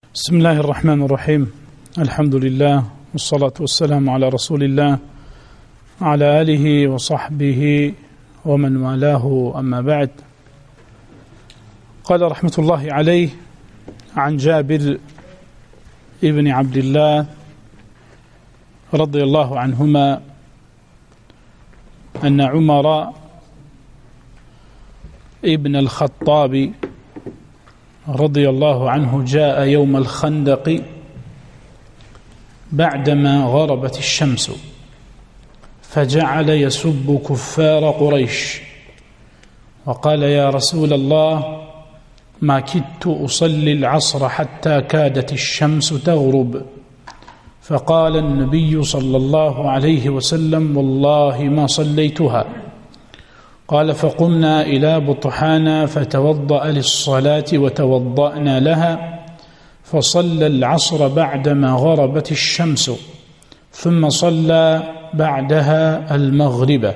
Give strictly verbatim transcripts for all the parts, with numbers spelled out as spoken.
بسم الله الرحمن الرحيم. الحمد لله والصلاة والسلام على رسول الله على آله وصحبه ومن والاه، أما بعد. قال رحمة الله عليه عن جابر ابن عبد الله رضي الله عنهما أن عمر ابن الخطاب رضي الله عنه جاء يوم الخندق بعدما غربت الشمس، فجعل يسب كفار قريش وقال: يا رسول الله، ما كدت أصلي العصر حتى كادت الشمس تغرب. فقال النبي صلى الله عليه وسلم: والله ما صليتها. قال: فقمنا إلى بطحانا فتوضأ للصلاة وتوضأنا لها، فصلى العصر بعدما غربت الشمس، ثم صلى بعدها المغرب.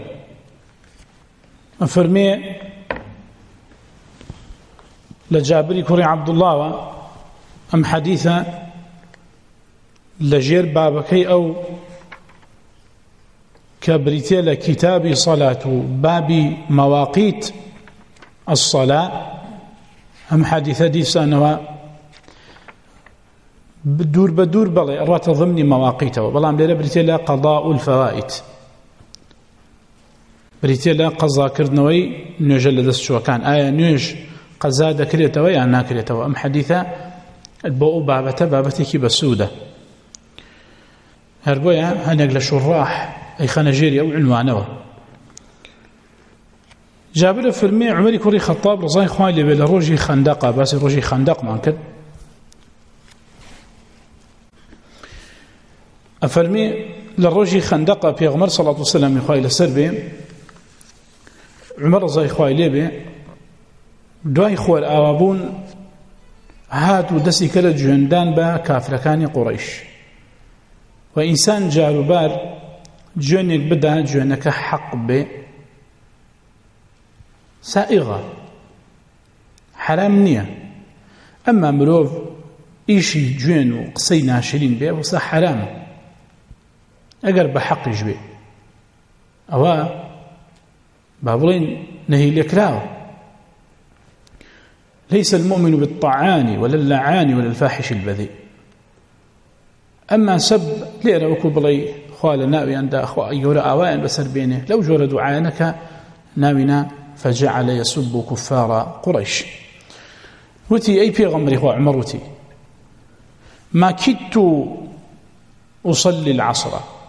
أفرمي لجابر كري عبد الله أم حديثا لجير بابكي أو كبريتي لكتاب صلاة باب مواقيت الصلاة أم حديثة ديسانوا بدور بدور بلي أرات ضمن مواقيته، والله ليلة بريتي لا قضاء الفوائد، بريتي لا قضاء كردنوي نجل دست شو كان آية نيج قضاء ذكريته ويا ناكريته. أم حديثة البؤ بابته بابتك بسودة هربويا هنقل شراح أي خنجيري أو عنوانه. جابر فرمي عمري كوري خطاب رضي الله عنه بلا روجي خندقة، بس روجي خندق ما كد أفرمي للروجي خندقة في غمر صلى الله عليه وسلم يخايل السربي عمر رضي الله عنه دواي خوال آوابون هاتوا دسي كلا جهندان با كافركاني قريش، وإنسان جاروبار جوانك بدا جوانك حق به سائغة حرام نية، أما مروف إيشي جوان وقصي ناشرين به وصا حرام أقر بحق جبه أو بابلين نهي لكراو. ليس المؤمن بالطعان ولا اللعان ولا الفاحش البذيء. أما سب ليرا وكو بلي خوال ناوي عند أخوة يورا آوائن بسر بينه لو جور دعانك ناوينا، فجعل يسب كفار قريش. وتي أي بيغمري هو عمر وتي ما كدت أصلي العصر،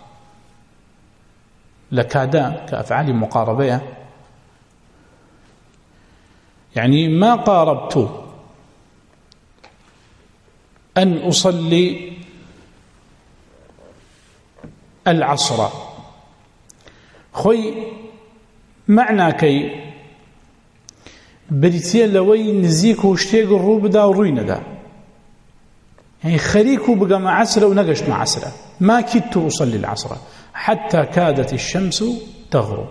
لكادا كأفعال مقاربية، يعني ما قاربت أن أصلي العصر. خوي معنى كي بريتيا لوي نزيك وشتيق الروب دا وروينا دا، يعني خريكو بقى مع عسرة ونقش مع عسرة. ما كدت أصلي العصر حتى كادت الشمس تغرب،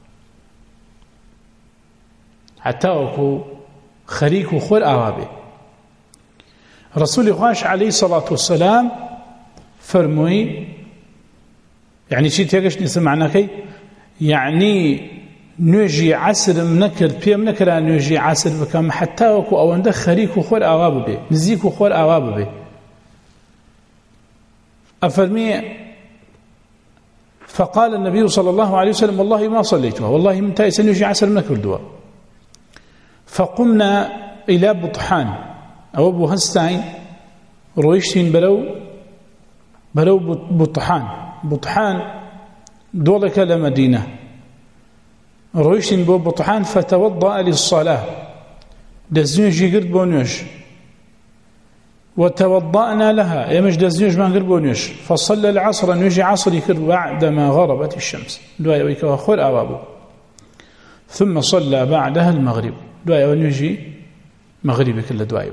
حتى أكو خريكو خور آوابي. رسول الله عليه الصلاة والسلام فرموي يعني شيء تيجش نسمعنا كي يعني نجي عسر منكر بيا منكر أن نجي عسر بكم حتى وكو أو عنده خريك وخور أغاب به نزيك وخور أغاب به. أفرمي فقال النبي صلى الله عليه وسلم: والله ما صليتها، والله من تايس نجي عسر منكر دوا. فقمنا إلى بطحان أو أبو هستاين رويشتين بلو بلو بطحان بطحان دولك لمدينة رويشتين بو بطحان، فتوضأ للصلاة دزنيج قرد بونيش وتوضأنا لها يمش دزنيج ما قرد بونيش، فصلى العصر نيجي عصر يكر بعدما غربت الشمس دواء ويكوا خور أوابو، ثم صلى بعدها المغرب دواء ونيجي مغربي كل دواء.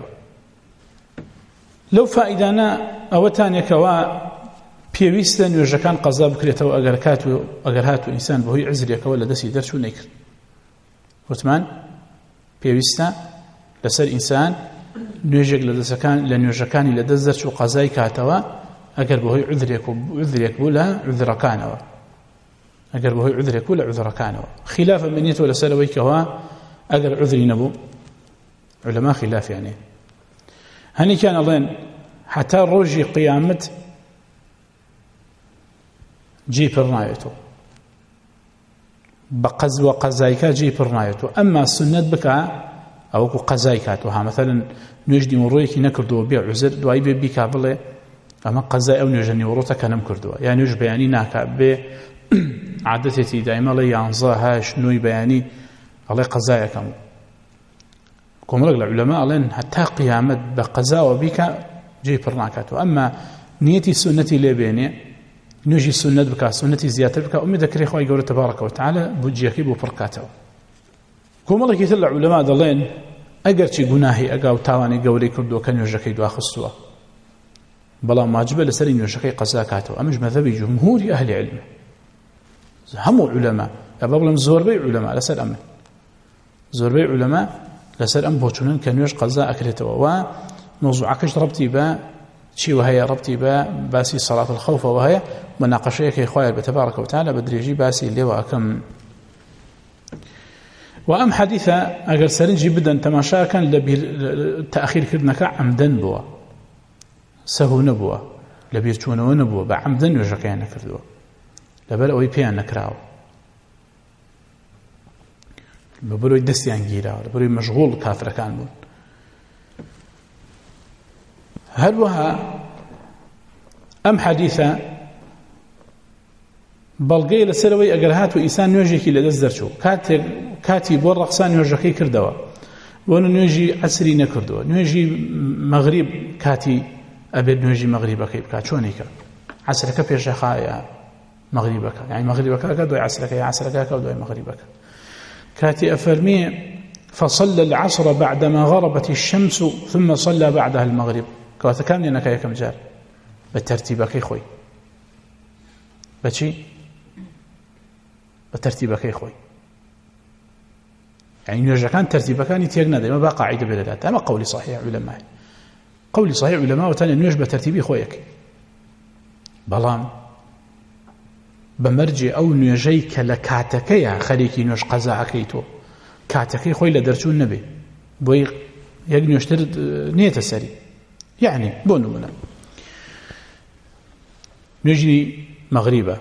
لو فائدانا أوتان كوا پێویستە نوێژەکان قەزا بکرێتەوە ئەگەر کات و ئەگەر هات و ئینسان بەهۆی عزرێکەوە لە دەستی دەرچوو نەیکرد. وتمان پێویستە لەسەر ئینسان نوێژێک لە دەستەکان لە نوێژەکانی لە دەست دەرچوو قەزای کاتەوە ئەگەر بەهۆی عذرێک و عذرێک بوو لە عذرەکانەوە ئەگەر بەهۆی عذرێک بوو لە عذرەکانەوە خلافە بینێتەوە لەسەرەوەی کەەوە ئەگەر عذری نەبوو علەما خلافیانێ هەنێکیان ئەڵێن حتا ڕۆژی قیامەت جێی پڕ ناوێتەوە بە قەز و قەزایکە جێی پڕ ناوێتەوە ئەمما سنەت بکە ئەوەکو قەزای کاتەوە ها مەثەلەن نوێژ نیوەڕۆیەکی نەکردووە بێ عوزر دوایی بێ بیکا بڵێ ئەمە قەزای ئەو نوێژە نیوەڕۆتە کە نەم کردووە یان نوێژ بەیانی ناکات بێ عادەتێتی دایمە لە یانزە هەش نۆی بەیانی ئەڵێ قەزایەکەم کۆمەڵێک لە عولەما ئەڵێن هەتا قیامەت بە قەزاوە بیکە جێی پڕ ناکاتەوە ئەمما نیەتی سنەتی لێبێنێ نوێژی سنەت بکە سنەتی زیاتر بکە ئومێ دەکرێ خۆی گەورە تەبارەکە وتعالە بودجەکەی بۆ پڕکاتەوە کۆمەڵێکی تر لە عولەما دەڵێن ئەگەر چی گوناهی ئەگا و تاوانی گەورەی کردووە کە نوێژەکەی دواخستووە بەڵام واجبە لەسەری نوێژەکەی قەزا کاتەوە ئەمەش مەذهبی جمهوری ئەهلی علم هەموو عولەما یا بەڵێم زۆربەی عولەما لەسەر ئەمن زۆربەی عولەما لەسەر ئەم بۆچوونن کە نوێژ قەزا ئەکرێتەوە و مۆزوعەکەش ڕەبتی بە چی وهەیە ڕەبتی بە باسی سەڵات الخەوفەوە هەیە مناقەشەیەکی خوایە بەتەبارەکە وتعالە بە درێژی باسی لێوە ئەکەم وأم حديثة أجر سرنجي بدن تماشا كان لبير تأخير كرنك عمدن بوا سهو نبوا لبير تونه نبوا بعمدن وجكينا كردوا لبلا أوي بيان نكراو ببرو يدستيان جيرا ببرو مشغول كافر كان بون هل وها أم حديثة بەڵگەی لەسەرەوەی ئەگەر هات و ئیسان نوێژێکی لەدەست دەرچوو کاتێک کاتی بۆ ڕەقسان نوێژەکەی کردەوە بۆ نوێژی عەسری نەکردووە نوێژی مەغریب کاتی ئەبێت نوێژی مەغریبەکەی بکات چۆنیکە عەسرەکە پێشەخا یا مەغریبەکە یعنی مەغریبەکە ئەکات دوای عەسرەکە یا عەسرەکە ئەکات دوای مەغریبەکە کاتی ئەفەرمێ فصلى العصر بعدما غربت الشمس ثم صلى بعدها المغرب کەواتە کام لێنەکە یەکەم جار بە تەرتیبەکەی خۆی بەچی بترتيبك خوي يعني نرجعان ترتيبكان يتيجنا ده ما بقى قاعدة بلدات أما قولي صحيح علماء قولي صحيح علماء وتاني نرجع بترتيبي خويك بلام بمرجع أو نرجيك لكاتك يا خليكي نرج قزاع كيتو كاتك خوي لدرتون النبي بوي يجني يشتري نية السري يعني بونو منا نجي مغربة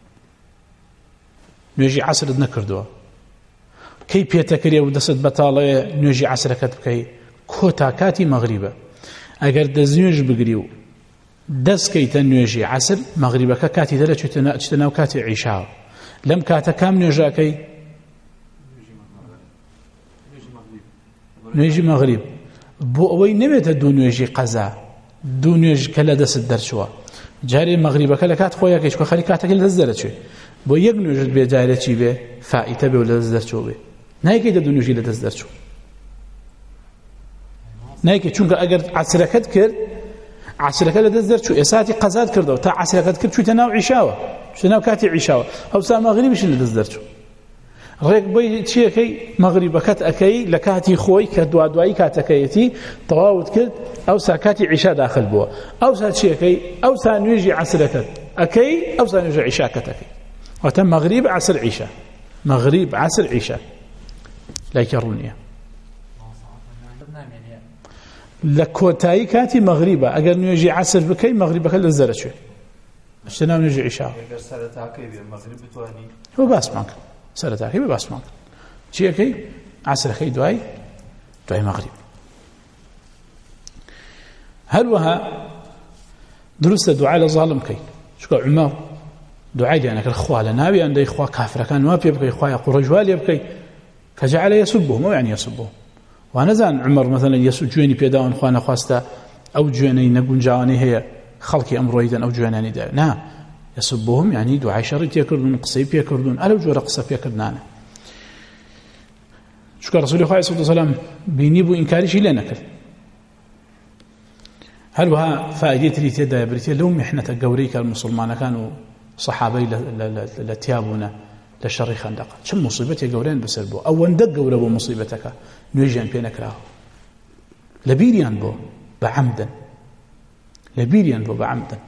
نوێژی عەسرت نەکردووە کەی پێتەکرێ و دەست بەتاڵەیە نوێژی عەسرەکەت بکەی کۆتا کاتی مەغریبە ئەگەر دەست نوێژ بگری و دەستکەیتە نوێژی عەسر مەغریبەکە کاتی دەرە چێتە ناو کاتی عیشاوە لەم کاتە کام نوێژەکەی نوێژی مەغریب بۆ ئەوەی نەبێتە دوو نوێژی قەزا دوو نوێژ کە لە دەست دەرچووە جارێ مەغریبەکە لە کات خۆیەکەی چکە خەری کاتەکە لە دەست دەرەچێ بۆ یەک نوێژت بێ جارێ چی بێ فائیتە بێ و لە دەست دەرچۆ بێ نایکەیتە دوو نوێژی لە دەست دەرچوو نایکەی چونکە ئەگەر عەسرەکەت کرد عەسرەکە لە دەست دەرچوو ئێساتی قەزات کردەوە تا عەسرەکەت کرد چوویتە ناو عیشاوە چوویتە ناو کاتی عیشاوە ئەوسا مەغریبیش لە دەست دەرچوو ڕێک بۆی چیەکەی مەغریبەکەت ئەەکەی لە کاتی خۆی کە دوادوایی کاتەکەیەتی تەواوت کرد ئەوسا کاتی عیشا داخل بووە ئەوسا چیەکەی ئەوسا نوێژی عەسرەکەت ئەەکەی ئەوسا نوێژی عیشاکەت ئەەکەی وتم مغرب عصر عشاء مغرب عصر عشاء لا يكرونيا لكوتاي كاتي مغربة أجر نيجي عصر بكي مغربك للزرة شوي اشتنا نيجي عشاء هو باس معك سرتاكي باس معك شيء كي عصر خي دواي دواي مغرب هل وها درست دعاء لظالم كي شو عمر دعاء أنا كالخوة لنابي عند إخوة كافر كان ما بيبقى إخوة قريش والي يبقى فجعل يسبهم ما يعني يسبهم وأنا زان عمر مثلا يسجوني بيداون إخوانا خواستا أو جواني نقول جواني هي خلقي أمر ريدا أو جواني دا نعم يسبهم يعني دعاء شريط يكردون قصيب يكردون ألو جو رقصة يكردنا شكرا رسول الله صلى الله عليه وسلم بينيبو إنكاري شيء لنا كذا هل وها فائدة ريتي دا بريتي لو محنة قوريك المسلمان كانوا صحابي لتيابونا لشر خندق شم مصيبتي قورين بسربو او اندق قوره مصيبتك نيجان بينك راه لبيريان بو بعمدا لبيريان بو بعمدا.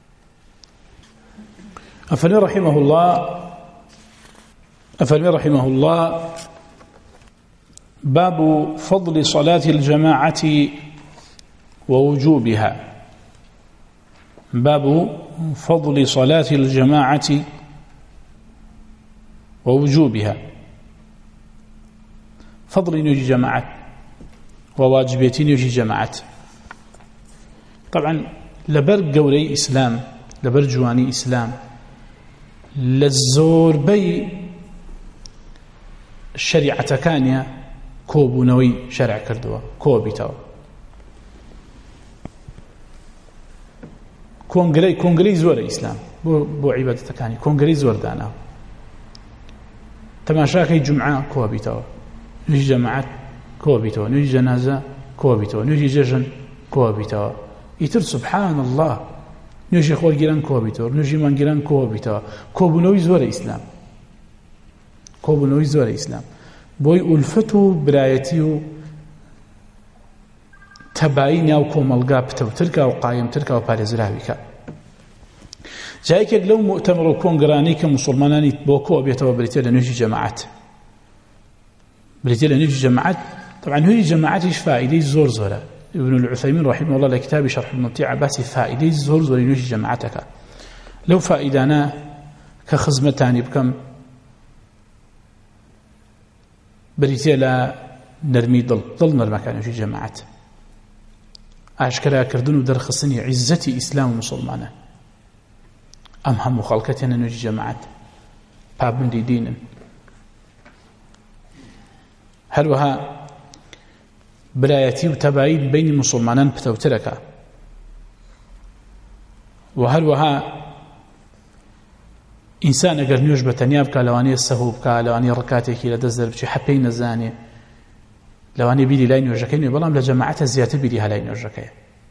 أفلم رحمه الله أفلم رحمه الله باب فضل صلاة الجماعة ووجوبها. باب فضل صلاة الجماعة ووجوبها. فضل نيجي جماعة وواجبية نيجي جماعة. طبعا لبر قولي إسلام لبر جواني إسلام للزور بي الشريعة كانيا كوبونوي شرع كردوا كوبيتاو كونغري كونغري زور إسلام بو بو عبادة كاني كونغري زور دانا تماشاكي جمعة كوبيتاو نيجي جماعات كوبيتاو نيجي جنازة كوبيتاو نيجي جشن كوبيتاو يتر سبحان الله نيجي خوال جيران كوبيتاو نيجي من جيران كوبيتاو كوبونوي زور إسلام كوبونوي زور إسلام بوي ألفتو برايتيو تباين أو كومالغا بتوتركا وقايم تركا وبارزراويكا جايك لو مؤتمر كونغراني كمسلماناني بوكو بيتوا بريتيلا نيجي جماعات بريتيلا نيجي جماعات. طبعا هي جماعات ايش فائده زور زوره ابن العثيمين رحمه الله لكتاب شرح الممتع بس فائده زور زور نيجي جماعتك لو فائدانا كخزمتاني بكم بريتيلا نرمي ضل ضل نرمكان في جماعات أشكرا كردون ودرخصني عزتي إسلام ومسلمانا أم هم خلقتنا نجي جماعات باب من دي دين. هل وها برايتي وتبايد بين المسلمانان بتوتركا وهل وها إنسان أقر نيوش بتنياب كالواني السهوب كالواني ركاتيكي لدزر بشي حبين الزاني لواني بيدي لاي نيوجكين بلام لجماعة زيادة بيديها لاي نيوجكين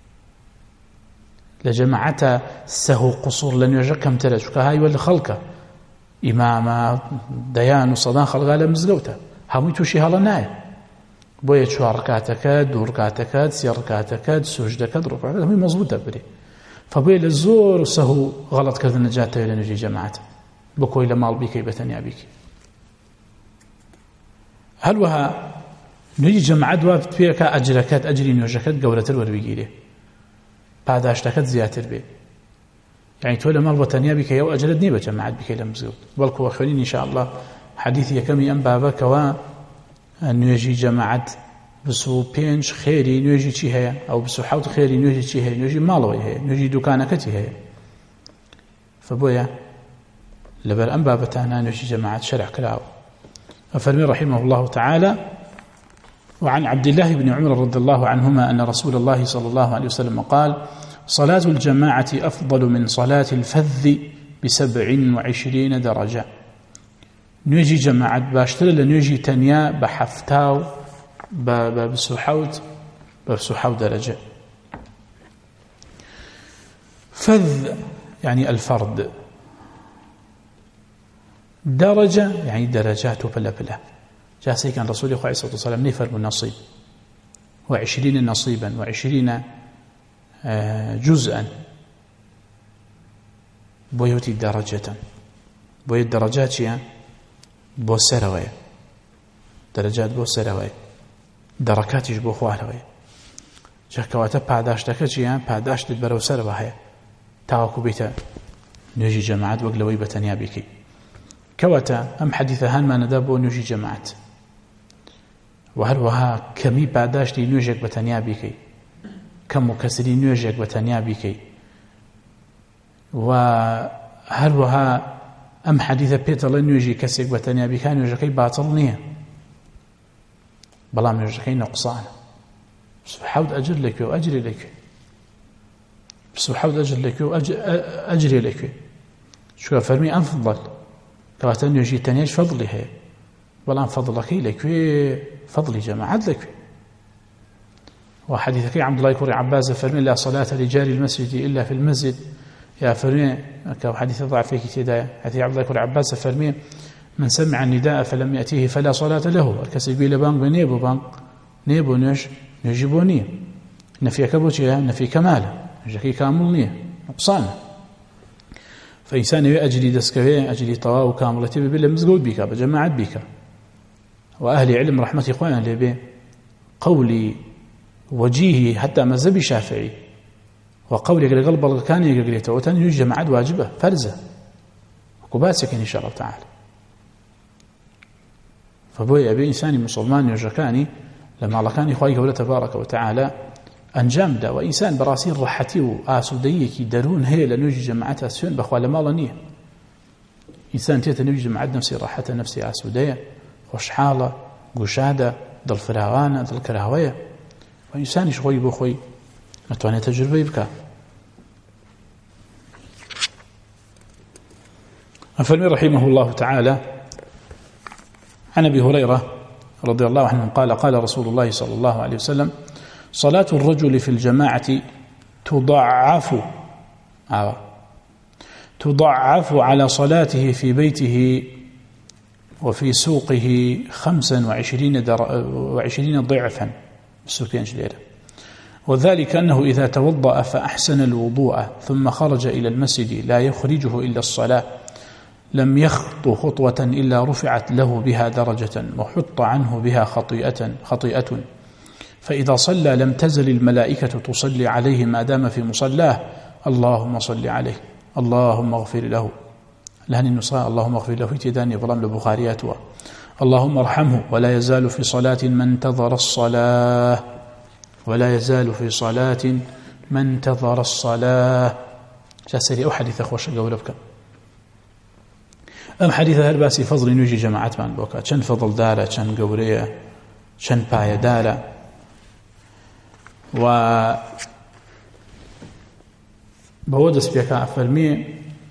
لجماعة سهو قصور لنيوجك كم تلج كهاي ولا خلقه إمامة ديان وصدان خلقها لمزقوته همي توشي هلا ناي بوية شو ركاتك دو ركاتك سي ركاتك سجدك ركعتك همي مظبوط دبري فبوية للزور سهو غلط كذا نجاته إلى نجي جماعة بكوي لمال بيكي بتنيا بيكي. هل وها نجي جماعة دواب فيك أجركات أجري نيوجكات قولة الوربيجيلي بعد أشتكت زياتر بي يعني تولى مال بتنيا بيكي أو أجلدني بجماعة بيكي لمزقوت بلكو وخلين إن شاء الله حديثي كمي أم بابك و نيجي جماعة بسو بينش خيري نيجي شي هي أو بسو حوت خيري نيجي شي هي نيجي مالوي هي نيجي دكانكتي هي فبويا لبر أم بابتانا نيجي جماعة شرع كلاو. أفرمي رحمه الله تعالى وعن عبد الله بن عمر رضي الله عنهما أن رسول الله صلى الله عليه وسلم قال صلاة الجماعة أفضل من صلاة الفذ بسبع وعشرين درجة. نيجي جماعة باشتر لنيجي تنيا بحفتاو بسحوت بسحوت درجة. فذ يعني الفرد درجة يعني درجات بلا بلا جاسي كان رسول الله عليه الصلاة والسلام نفر من نصيب وعشرين نصيبا وعشرين جزءا بويوتي درجة بويت درجات يعني بو سروية درجات بو سروية دركاتش بو خوالوية جاكواتا پاداشتك يعني پاداشت برو سروية تاوكو بيتا نجي جماعات وقلوي بتنيا بيكي كواتا أم حديثهان ما ندابو نجي جماعات وهل وها كمي پاداشتی نوێژێک بە تەنیا بیکەی کەم و کەسری نوێژێک بە تەنیا بیکەی و هەروەها ئەم حەدیثە پێتەڵێ نوێژی کەسێک بە تەنیا بیکا نوێژەکەی باتڵ نییە بەڵام نوێژەکەی نەقسانە حەوت ئەجر لەکوێ و ئەجرێ لەکوێ حەوت ئەجر لەکوێ و ئەجرێ لەکوێ چونکە فەرمی ئەفضل کەواتە نوێژی تەنیاش فەضلی هەیە بەڵام فەضلەکەی لەکوێ فضل جماعات لك. وحديثك عبد الله بن عباس فرمي لا صلاة لجار المسجد إلا في المسجد يا فرمي كحديث ضعف في كتاب حديث عبد الله بن عباس فرمي من سمع النداء فلم يأتيه فلا صلاة له الكسبي لبانك نيبو بانك نيبو نش نوێژی بۆ نییە نەفیەکە بۆ چیە نەفی کەمالە نوێژەکەی کامل نییە نقصانە فإنسان يبي أجري دسكوي أجري طواء وكاملتي ببي لمزقود بيك بجماعة بيك وأهل علم رحمة إخواننا اللي بي قولي وجيهي حتى مذهبي شافعي وقولي قال قلب كان يقول توتان يوجد جماعات واجبة فرزة وكباسك إن شاء الله تعالى فبوي أبي إنساني مسلمان يرجكاني لما الله كان إخواني قوله تبارك وتعالى أنجام دا وإنسان براسين رحتي وآسوديكي درون هي لنوجي جماعات أسفين بخوا لما لنيه إنسان تيتا نوجي جماعات نفسي راحته نفسي آسودية خوشحالة قشادة دل فراغانة دل كراهوية وإنسان شوي بخوي نتواني تجربة يبكى أفرمي رحمه الله تعالى عن أبي هريرة رضي الله عنه قال قال رسول الله صلى الله عليه وسلم صلاة الرجل في الجماعة تضعف آه. تضعف على صلاته في بيته وفي سوقه خمسا وعشرين, در... وعشرين ضعفا وذلك أنه إذا توضأ فأحسن الوضوء ثم خرج إلى المسجد لا يخرجه إلا الصلاة لم يخط خطوة إلا رفعت له بها درجة وحط عنه بها خطيئة, خطيئة فإذا صلى لم تزل الملائكة تصلي عليه ما دام في مصلاه اللهم صل عليه اللهم اغفر له لهن النصاء اللهم اغفر له تداني ظلام لبخارياتها اللهم ارحمه ولا يزال في صلاة من انتظر الصلاة ولا يزال في صلاة من انتظر الصلاة جاسري أو حديث أخوش قولبك أم حديث هالباسي فضل نوجي جماعات من بوكا چن فضل دارة چن قورية چن باية دارة و بودس بيكا فرمي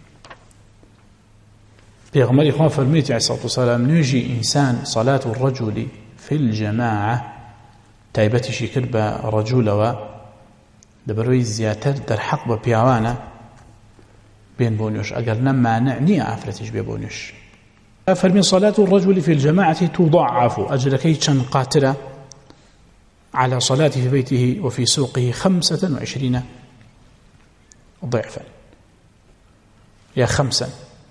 بيغمري خوان فرميتي عليه الصلاة والسلام نوجي إنسان صلاة الرجل في الجماعة تايبتي شكل برجول و دبروي زياتر در حق ببيعوانا بين بونيوش أقل نما نعني عفلتش ببونيوش فرمي صلاة الرجل في الجماعة تضعف أجلكي چن قاتلة على صلاته في بيته وفي سوقه خمسة وعشرين ضعفا يا خمسا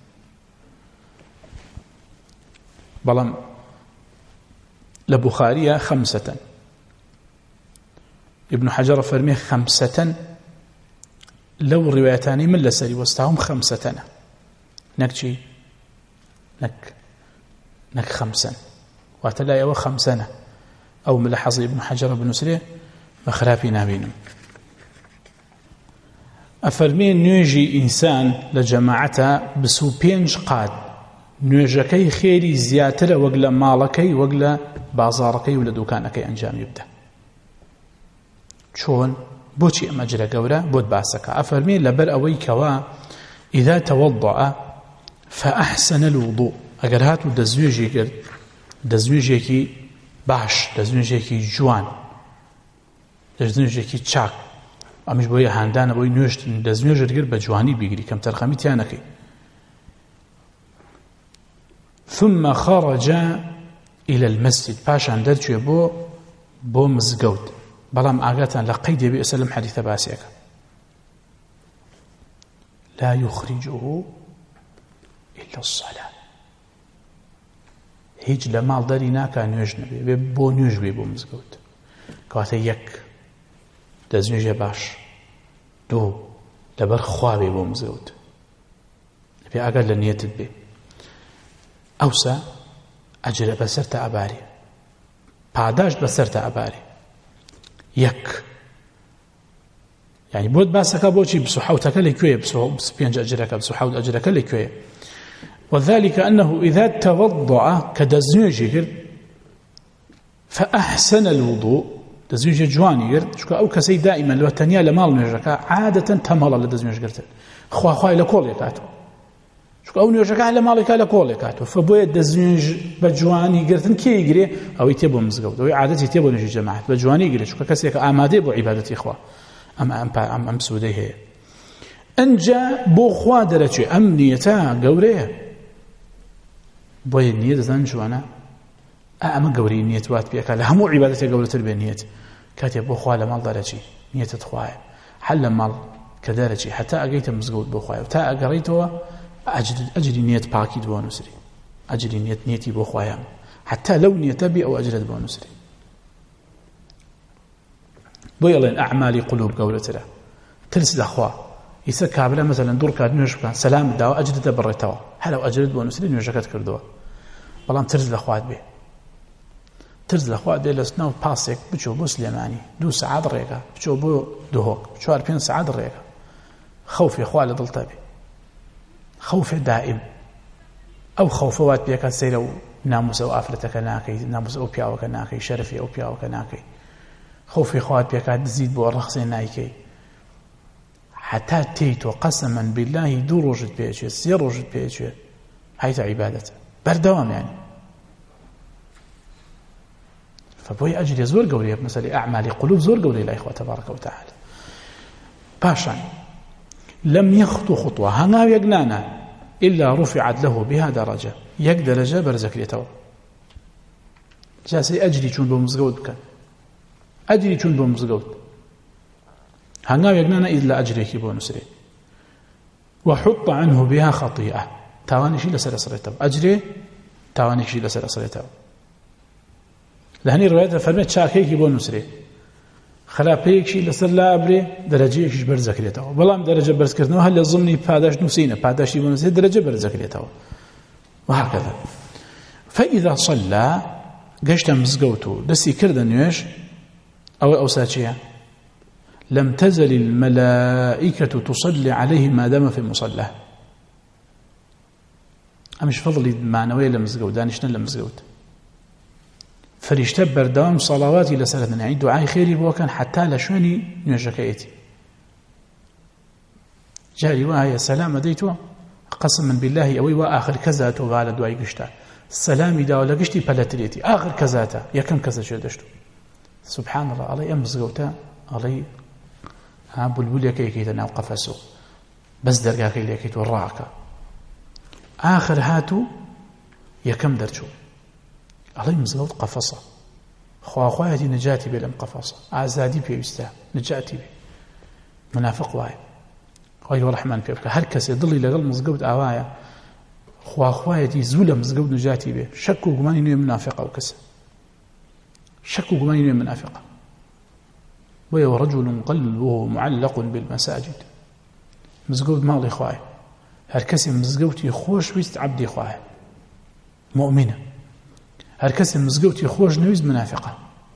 بلام لبخارية خمسة ابن حجر فرميه خمسة لو روايتان من لسري وستهم خمسة نكشي نك نك خمسا واتلا يو خمسنا أو ملحظ ابن حجر بن سري مخرافي نابينم أفرمين نيجي إنسان لجماعته بسو بينج قاد نيجكي خيري زياتر وقل مالكي وقل بازاركي ولا دوكانكي أنجام يبدأ شون بوشي مجرى قورة بود باسك أفرمين لبر أوي كوا إذا توضأ فأحسن الوضوء أقر هاتو دزويجي قرد دزويجيكي باش دزويجيكي جوان دزويجيكي چاك أمش بوي هاندان بوي نوشت دزويجي قرد بجواني بيقري كم ترخمي تيانكي ثم خرج إلى المسجد باش عندر شوي بو بو مزقود بلام آقاتا لقيد يبي أسلم حديث باسيك لا يخرجه إلا الصلاة هيج لمال داري ناكا نيوج نبي بو نيوج بي بو مزقود كواتا يك دزنيجي باش دو لبر خوابي بو مزقود نبي أقل لنيتد بي أوسا أجر بسرت أباري بعداش بسرت أباري يك يعني بود باسكا بوشي بسحوتك لكوية بسبينج أجرك بسحوت أجرك لكوية وذلك أنه إذا توضع كدزنيجي فأحسن الوضوء دزنيجي جواني قرد شكو أو كسي دائما لو التنيا لمال نجرك عادة تمال لدزنيجي قرد خوا خوا إلى كل يكاتو شكو أو نجرك على مالك على كل يكاتو فبوية دزنيجي بجواني قردن كي يقري أو يتبو مزقود أو عادة يتبو نجي جماعة بجواني يقري شكو كسيك آمادي بو عبادتي إخوة أم أم أم أم سوديه أنجا بو خوا درجة أم نيتا قوريه بوي النية دزان جوانا أما قوري النية وات بيكا لهمو عبادتي قولة البنية کاتێ بۆ خوا لە ماڵ دەرەچی نیەتت خوایە هەر لە ماڵ کە دەرەچی هەتا ئەگەیتە مزگەوت بۆ خوایە تا ئەگەڕیتەوە ئەجری نیەت پاکیت بۆ نووسری ئەجری نیەت نیەتی بۆ خوایە حتى لو نيتبي أو أجرد بونسري بيلين أعمالي قلوب قولتنا ترس الأخوة يسا كابلا مثلا دور كاد نيوش كان سلام الدواء أجرد بريتوا هل أجرد بونسري نيوشكت كردوا بلام ترس الأخوات به ترس الأخوات دي لسناو باسك بچو بو سليماني دو ساعات ريقا بچو بو دوهوك بچو أربين ساعات ريقا خوفي أخوة لدلتبي خوفي دائم أو خوفوات بيكات سيلو ناموس أو آفرتك ناكي ناموس أو بياوك ناكي شرفي أو بياوك ناكي خوفي خوات بيكات تزيد بو الرخصين نايكي حتى تيتو قسما بالله دو روجت بيشي سير روجت بيشي هاي عبادته بردوام يعني فبوي أجل زور قولي مثلا أعمال قلوب زور قولي لا إخوة تبارك وتعالى باشا لم يخطو خطوة هنا يقنانا إلا رفعت له بها درجة يك درجة برزك ليتو جاسي أجري چون بمزقود بكن أجري چون بمزقود هنگاو يقنانا إلا أجريكي بونسري وحط عنه بها خطيئة تاوانيشي لسر أسريتو أجري تاوانيشي لسر أسريتو لهني رواية فرمت شاكيكي بونسري خلاپەیەکی لەسەر لا ئەبرێ دەرەجەیەکیش بەرزەکرێتەوە بەڵام دەرەجە بەرزکردنەوە هەر لە زمنی پاداش نووسینە پاداشی بۆ نووسێت دەرەجە بەرزەکرێتەوە وهكذا فإذا صلى گەشتە مزگەوت و دەستی کردە نوێژ ئەوە ئەوسا چییە لم تزل الملائكة تصلي عليه ما دام في مصلاه ئەمش فضلی مانەوەیە لە مزگەوت دانیشتن لە مزگەوت فريشتە بەردەوام سەڵاواتی لەسەرەدەن یعنی دوعای خێری بۆ کەن حتا لە شوێنی نوێژەکەیەتی جاری وایە سەلام ئەدەیتوە قەسم من بالله ئەوەی وا ئاخر کەزاتۆ وا لە دوای گشتە سەلامی داوە لە گشتی پەلەترێتی ئاخر کەزاتە یەکەم کەسە شوێ دەشتو سبحان الله ئەڵێ ئەم مزگەوتە ئەڵێ ها بولبولێکەیەکەیتە ناو قەفەس و بەس دەرگاکەی لێکەیتوە ڕاکە ئاخر هاتوو یەکەم دەرچوو الله مزگەوت قەفەسە خواخوایەتی نەجاتی بێ لەم قەفەسە ئازادی پێویستە نەجاتی بێ منافق وایە خۆی ڕەحمان پێ بکە هەر کەسێ دڵی لەگەڵ مزگەوت ئاوایە خواخوایەتی زوو لە مزگەوت نەجاتی بێ شەک و گومانی نوێ منافقە ئەو کەسە شەک و گومانی نوێ منافقە بۆیە ورجل قلبه معلق بالمساجد مزگەوت ماڵی خوایە هەر کەسێ مزگەوتی خۆشویست عەبدی خوایە مؤمنە هر کسی مزگوتی خوش نویز منافقه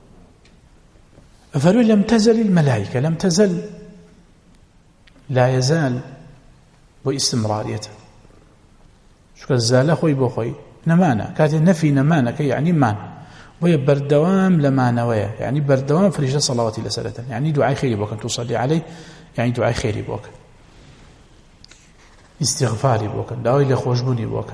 فلو لم تزل الملائكة لم تزل لا يزال باستمراريته شو الزالة خوي بخوي نمانا كانت نفي نمانا كي يعني مان وهي بردوام لما نويا يعني بردوام فريشة صلواتي لسلة يعني دعاء خيري بوك أن تصلي عليه يعني دعاء خيري بوك استغفاري بوك دعوي لخوشبوني بوك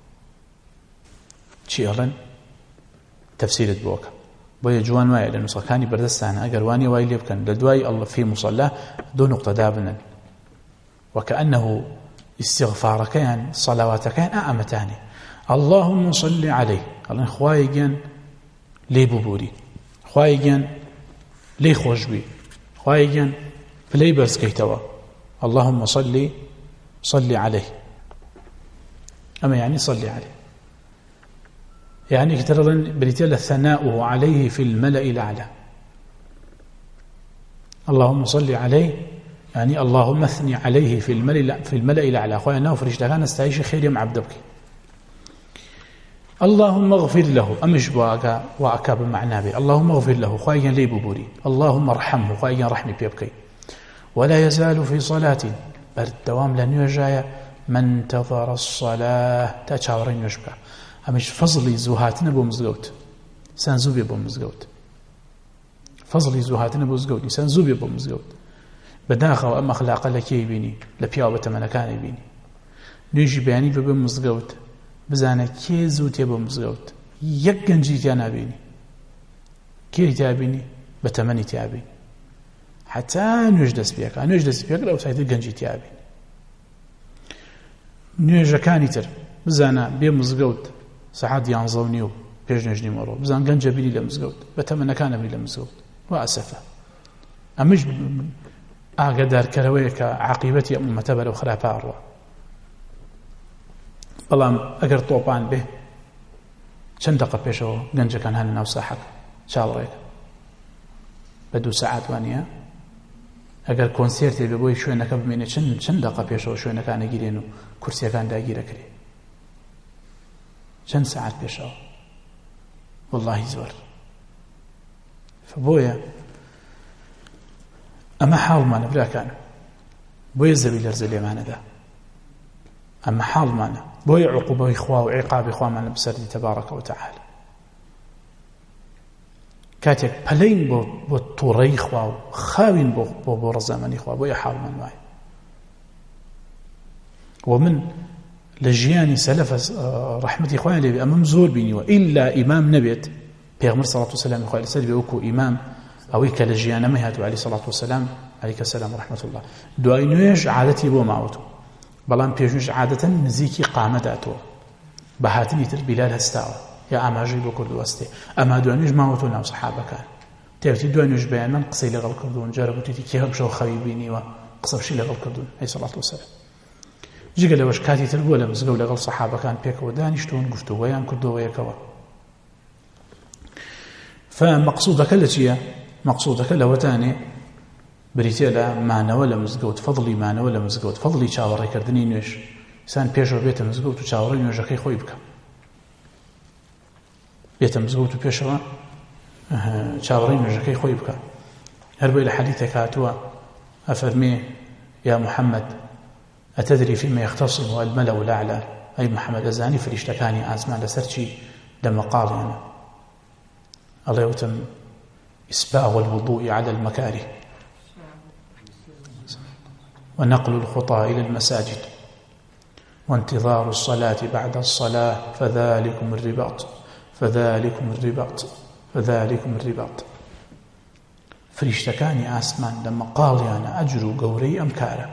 شيء أغلن تفسيرت بوك بويا جوان وايا لأنه صكاني بردستان أقر واني واي ليبكن لدواي الله في مصلاه دو نقطة دابنا وكأنه استغفارك يعني صلواتك يعني أعمتاني اللهم صل عليه الله خواهي جان لي ببوري خواهي جان لي خوشبي خواهي جان فلي برسكيتوا اللهم صل صل عليه أما يعني صلي عليه يعني كترى بريتيل ثناؤه عليه في الملأ الأعلى اللهم صل عليه يعني اللهم اثني عليه في الملأ في الملأ الأعلى أخويا أنه فريش لغانا استعيش خير يوم عبدك اللهم اغفر له أمش واقع واقع بمعنى به اللهم اغفر له خوايا لي ببوري اللهم ارحمه خوايا رحمي بيبكي ولا يزال في صلاة بردوام لن يجايا من انتظر الصلاة تشاورين يشبك أمش فضلي زوهاتنا بومزغوت سانزوبي بومزغوت فضلي زوهاتنا بومزغوت سانزوبي بومزغوت بداخل أما أخلاق لك يبيني لبياو بتمنكان يبيني نيجي بياني بومزغوت بزانه كي زوتي بومزغوت يك گنجي تيانا بيني كي تابيني بتمني تابيني حتى نجدس بيك نجدس بيك لو سايد گنجي تابيني نيجا كاني تر بزانه بيمزغوت ساعات يانزونيو بيجنجني مرو بزان گنج بيني لمزغوت بتمنكان بيني لمزغوت وأسفة أمش ئاگادار کەرەوەیە کە عاقیبەتی ئەم ئومەتە بەرەو خراپە ئەڕوا. بەڵام ئەگەر تۆپان بێ چەند دقە پێشەوە گەنجەکان هەن ناو ساحەک چاوەڕێک بە دوو سەعات وانە ئەگەر کۆنسێرتێ بێ بۆی شوێنەکە بمێنێ چەند چەند دقە پێشەوە شوێنەکانە گیرێن و کورسیەکان داگیرەکرێ چەند سەعات پێشەوە وەڵڵاهی زۆر. بۆیە ئەمە حاڵمانە براکانە، بۆیە زەوی لەرزە لێمانەدا، ئەمە حاڵمانە، بۆیە عوقوبەی خوا و عیقابی خوامانە بسەردی تەبارەکە و تەعالە. کاتێک پەلەین بۆ بۆ تووڕەی خوا و خاوین بۆ بۆ بۆ ڕەزامەنی خوا، بۆیە حاڵمان وایە. و من لە ژیانی سەلەفە ڕەحمەتی خوایان لێبێ ئەمەم زۆر بینیوە، ئیلا ئیمام نەبێت پێغەمبەر سەڵات و سەلامی خوای لەسەر بێ وەکو ئیمام ئەوەی کە لە ژیانەمە هاتووە عەلەیهی سەڵات وسەلام عەلەیکە سەلام و ڕەحمەت الله، دوای نوێژ عادەتی بۆ ماوەتەوە، بەڵام پێشنوێژ عادەتەن نزیکی قامەداتەوە، بە هاتنی تر بیلال هەستاوە یا ئاماژەی بۆ کرد وەستێ، ئەما دوای نوێژ ماوەتەوە ناو سەحابەکان. تێوتی دوای نوێژ بەیانان قسەی لەگەڵ کردوون، جارە گوتیتی کێ هەمشەو خەوی بینیوە قسەشی لەگەڵ کردوون عەلەیهی سەڵات وسەلام. جگە لەوەش کاتی تر بووە لە مزگەوت لەگەڵ سەحابەکان پێکەوە دانیشتون گفتوگۆیان کردەوە یەکەوە. فمەقصودەکە لە چییە؟ مەقصودەکە لەوەتانێ بریتێ لە مانەوە لە مزگەوت، فەضڵی مانەوە لە مزگەوت، فەضڵی چاوەڕێکردنی نوێژ. ئینسان پێشەوە بێتە مزگەوت و چاوەڕێی نوێژەکەی خۆی بکە، بێتە مزگەوت و پێشەوە چاوەڕێی نوێژەکەی خۆی بکە. هەر بۆی لە حەدیثێک هاتووە ئەفەرمێ یا محەممەد ئەتەدری فیما یەختصم المەلأ الأعلى، ئەی محەممەد ئەزانی فریشتەکانی ئاسمان لەسەر چی دەمەقاڵیانە؟ ئەڵێ وتم إسباغ الوضوء على المكاره ونقل الخطى إلى المساجد وانتظار الصلاة بعد الصلاة فذلكم الرباط فذلكم الرباط فذلكم الرباط. فریشتەکانی ئاسمان لە مەقاڵیانە ئەجر و گەورەی ئەم کارە.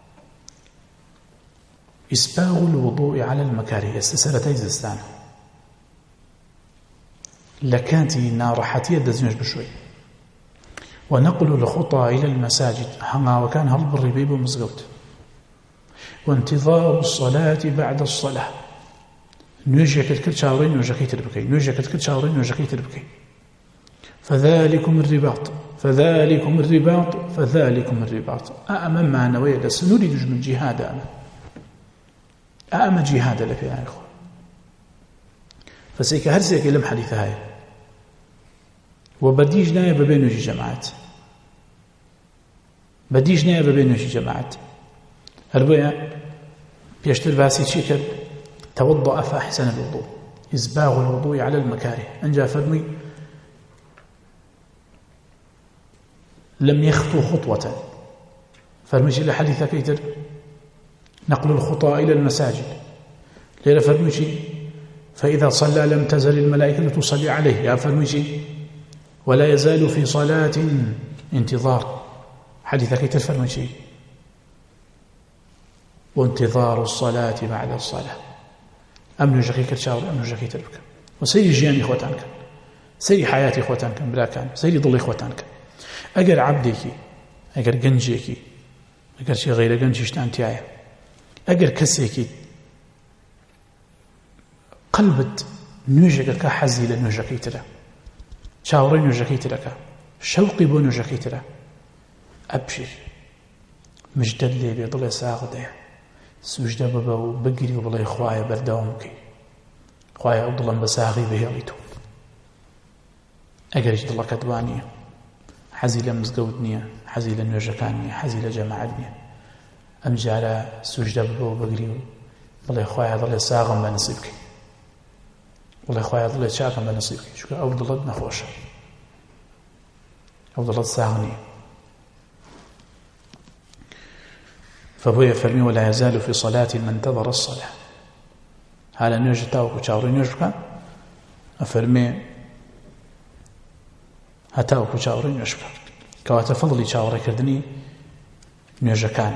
إسباغ الوضوء على المكاره ئێستا سەرەتای زستانە، لە کاتی ناڕەحەتیە دەستنوێژ بشۆی. ونقل الخطى إلى المساجد هەنگاوەکان هەڵبڕی بێ بۆ مزگەوت. وانتظار الصلاة بعد الصلاة نوێژێکت کرد چاوەڕێی نوێژەکەی تر بکەی، نوێژێکت کرد چاوەڕێی نوێژەکەی تر بکەی. فذلكم الرباط فذلكم الرباط فذلكم الرباط. ئەمە مانەوەیە لە سنووری دوژمن جیهادە، ئەمە ئەمە جیهادە لە پێناوی خۆ. فسێکە هەرسێکی لەم حەدیثە هەیە و بەدیش نایە بەبێ نوێژی جەماعەت، بەدیش نایە بەبێ نوێژی جەماعەت. هەر بۆیە پێشتر باسی چی کرد؟ توضأ فأحسن الوضوء إسباغ الوضوء على المكاره. ئەنجا فەرمووی لم يخطو خطوة، فەرمووی لە حەدیثەکەی تر نقل الخطى إلى المساجد، لێرە فەرمووی فإذا صلى لم تزل الملائكة تصلي عليه، يا فرميشي ولا يزال في صلاة انتظار. حديثك تفرميشي وانتظار الصلاة بعد الصلاة. أمن جاكي كرشاور أمن جاكي تربك وسيري جياني خوتانك، سيري حياتي خوتانك بلا كان، سيري ضلي خوتانك. أجر عبديكي أجر جنجيكي أجر شي غير جنجيش تانتيايا أجر كسيكي قلبت نوێژێکەکە حەزی لە نوێژەکەی ترە، چاوەڕێی نوێژەکەی ترەکە، شەوقی بۆ نوێژەکەی ترە، ئەبشیر مژدەت لێبێ بڵێ ساغدەیە، سوژدە ببە و بگیری و بڵێ خوایە بەردەوام بکەی، خوایە ئەو دڵم بە ساغی بهێڵی تۆ. ئەگەریش دڵەکەت وانە حەزی لە مزگەوت نییە، حەزی لە نوێژەکان نییە، حەزی لە جەماعەت نییە، ئەم جارە سوژدە ببە و بگری و بڵێ خوایە دڵێ ساغم بە نسیب بکەی، وڵێ خوایە دڵێ چاکم بە نسیب بکەی، چونکە ئەو دڵت نەخۆشە، ئەو دڵت ساغ نییە. فبويا فرمي ولا يزال في صلاة من انتظر الصلاة. هذا نوجه تاوكو چاوڕێی نوێژ بکە، ئەفەرمێ هەتاوکو چاوەڕێی نوێژ بکە، کەواتە فەضڵی چاوەڕێکردنی نوێژەکانە.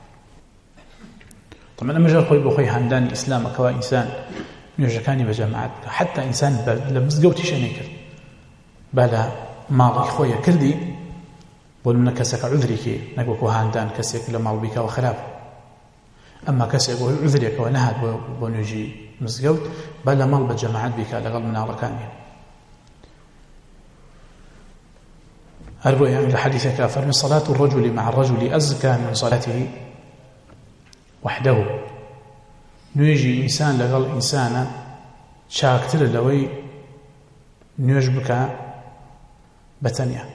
طبعا ئەمە ژەر خۆی بۆ خۆی هەندانی ئیسلامەکەوە ئینسان نوێژەکانی بە جەماعەت بکە، حتا ئینسان لە مزگەوتیشە نەیکرد، با لە ماڵی خۆیە کردی بۆ منە کەسەکە عذرێکی نەکوەکو هاندان کەسێک لە ماڵ بیکەوە خراپ ئەمما کەسێک بۆ عذرێکەوە نەهات بۆ نوێژی مزگەوت با لە ماڵ بە جەماعەت بیکات لەگەڵ مناڵەکانی هەر بۆیە لە حەدیثێکا فەرمی صلاة الرجل مع الرجل أزكى من صلاته وحده نوێژی ئینسان لەگەڵ ئینسانە چاکترە لەوەی نوێژ بکە بەتەنیا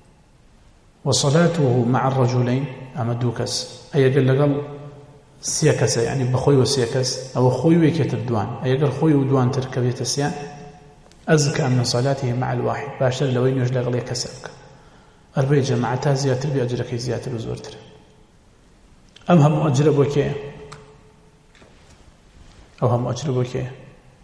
وصلاته مع الرجلين أما دوو کەس ئەگەر لەگەڵ سێ کەسە یعنی بەخۆی و سێ کەس ئەوە خۆی وێکێتە دوان ئەگەر خۆی و دوانتر کە بێتە سیان أزكى من صلاته مع الواحد باشتر لەوەی نوێژ لەگەڵ یەک کەسە بکە ئەربەی جەماعەتە زیاتر بێ ئەجرەکەی زیاتر و زۆرتر ئەم هەموو ئەجرە بۆ کێیە ئەو هەموو ئەجرە بۆ کێیە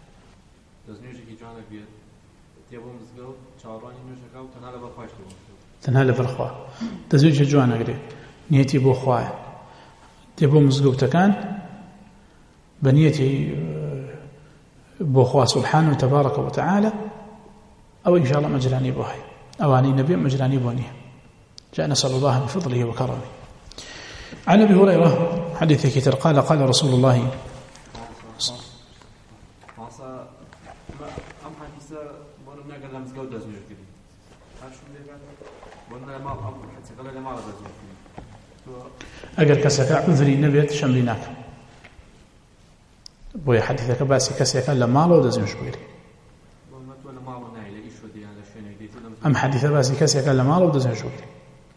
تەنها لەبەرخوا دەزوێژی جوان ئەگرێ نیەتی بۆ خوایە دێ بۆ مزگەوتەکان بە نیەتی بۆ خوا سبحانه وتبارك وتعالى أو إن شاء الله مجراني بو هاي أواني نبي مجراني بونيه جاء نسأل الله من فضله وكرمه عن أبي هريرة حديث كتير قال قال رسول الله ئەگەر کەسەکە عذری نەبێت شەمری ناکەم بۆیە حەدیثەکە باسی کەسێکە لە ماڵەوە دەزێش بگری ئەم حەدیثە باسی کەسێکە لە ماڵەوە دەزێش بگری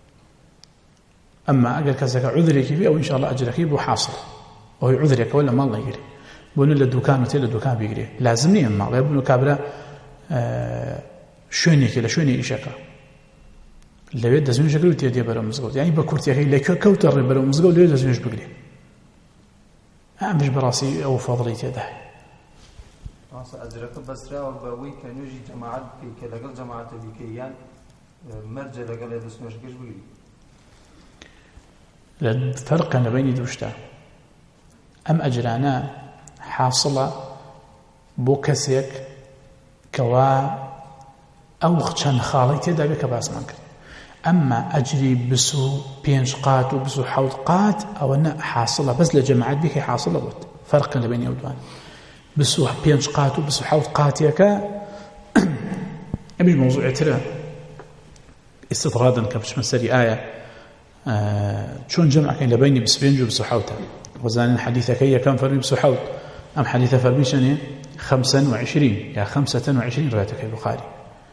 ئەمما ئەگەر کەسێکە عذرێکی بێ ئەو ئینشاءالله ئەجرەکەی بۆ حاصل ئەوەی عذرێکەوە لە ماڵ نەگیری بۆ لە دوکان و تێ لە دوکان بگرێ لازم نییە ماڵێ بوون و کابرا شوێنێکی لە شوێنی ئیشەکە لەوێت دەزێنش بگری و تێدێ بەرەو مزگەوت یعنی بە کورتیەکەی لەکوێ کەوتە ڕێ بەرەو مزگەوت لەوێ دەزێنش بگرێ ئەمش بەڕاستی ئەو فەضڵی تێدا ئەجرەکە بەسراوە بەوەی کە نوێژی جەماعەت بکەی کە لەگەڵ جەماعەتە بیکەی یان مەرجە لەگەڵ دەست نوێژەکەش بگری لە فەرقە لە بینی دوو شتە ئەم ئەجرانە حاصڵە بۆ کەسێک کەوا ئەو چەند خاڵی تێدا بێ کە باسمان کرد ئەمما ئەجری بیست و پێنج قات و بیست و حەوت قات ئەوە نە حاصڵە بەس لە جەماعەت بیکەی حاصڵە بوت فەرقە لە بینی ئەو دوان بیست و پێنج قات و بیست و حەوت قاتێکە ئەمیش مۆزوعێترە استطرادا کە بچمە سەری ئایا چۆن جەمعەکەین لە بینی بیست و پێنج و بیست و حەوتە وەزانین حەدیثەکەی یەکەم فەرمی بیست و حەوت ئەم حەدیثە فەرمی چەندێ خەمسەن و عشرین یا خەمسەتەن و عشرین ڕوایەتەکەی بوخاری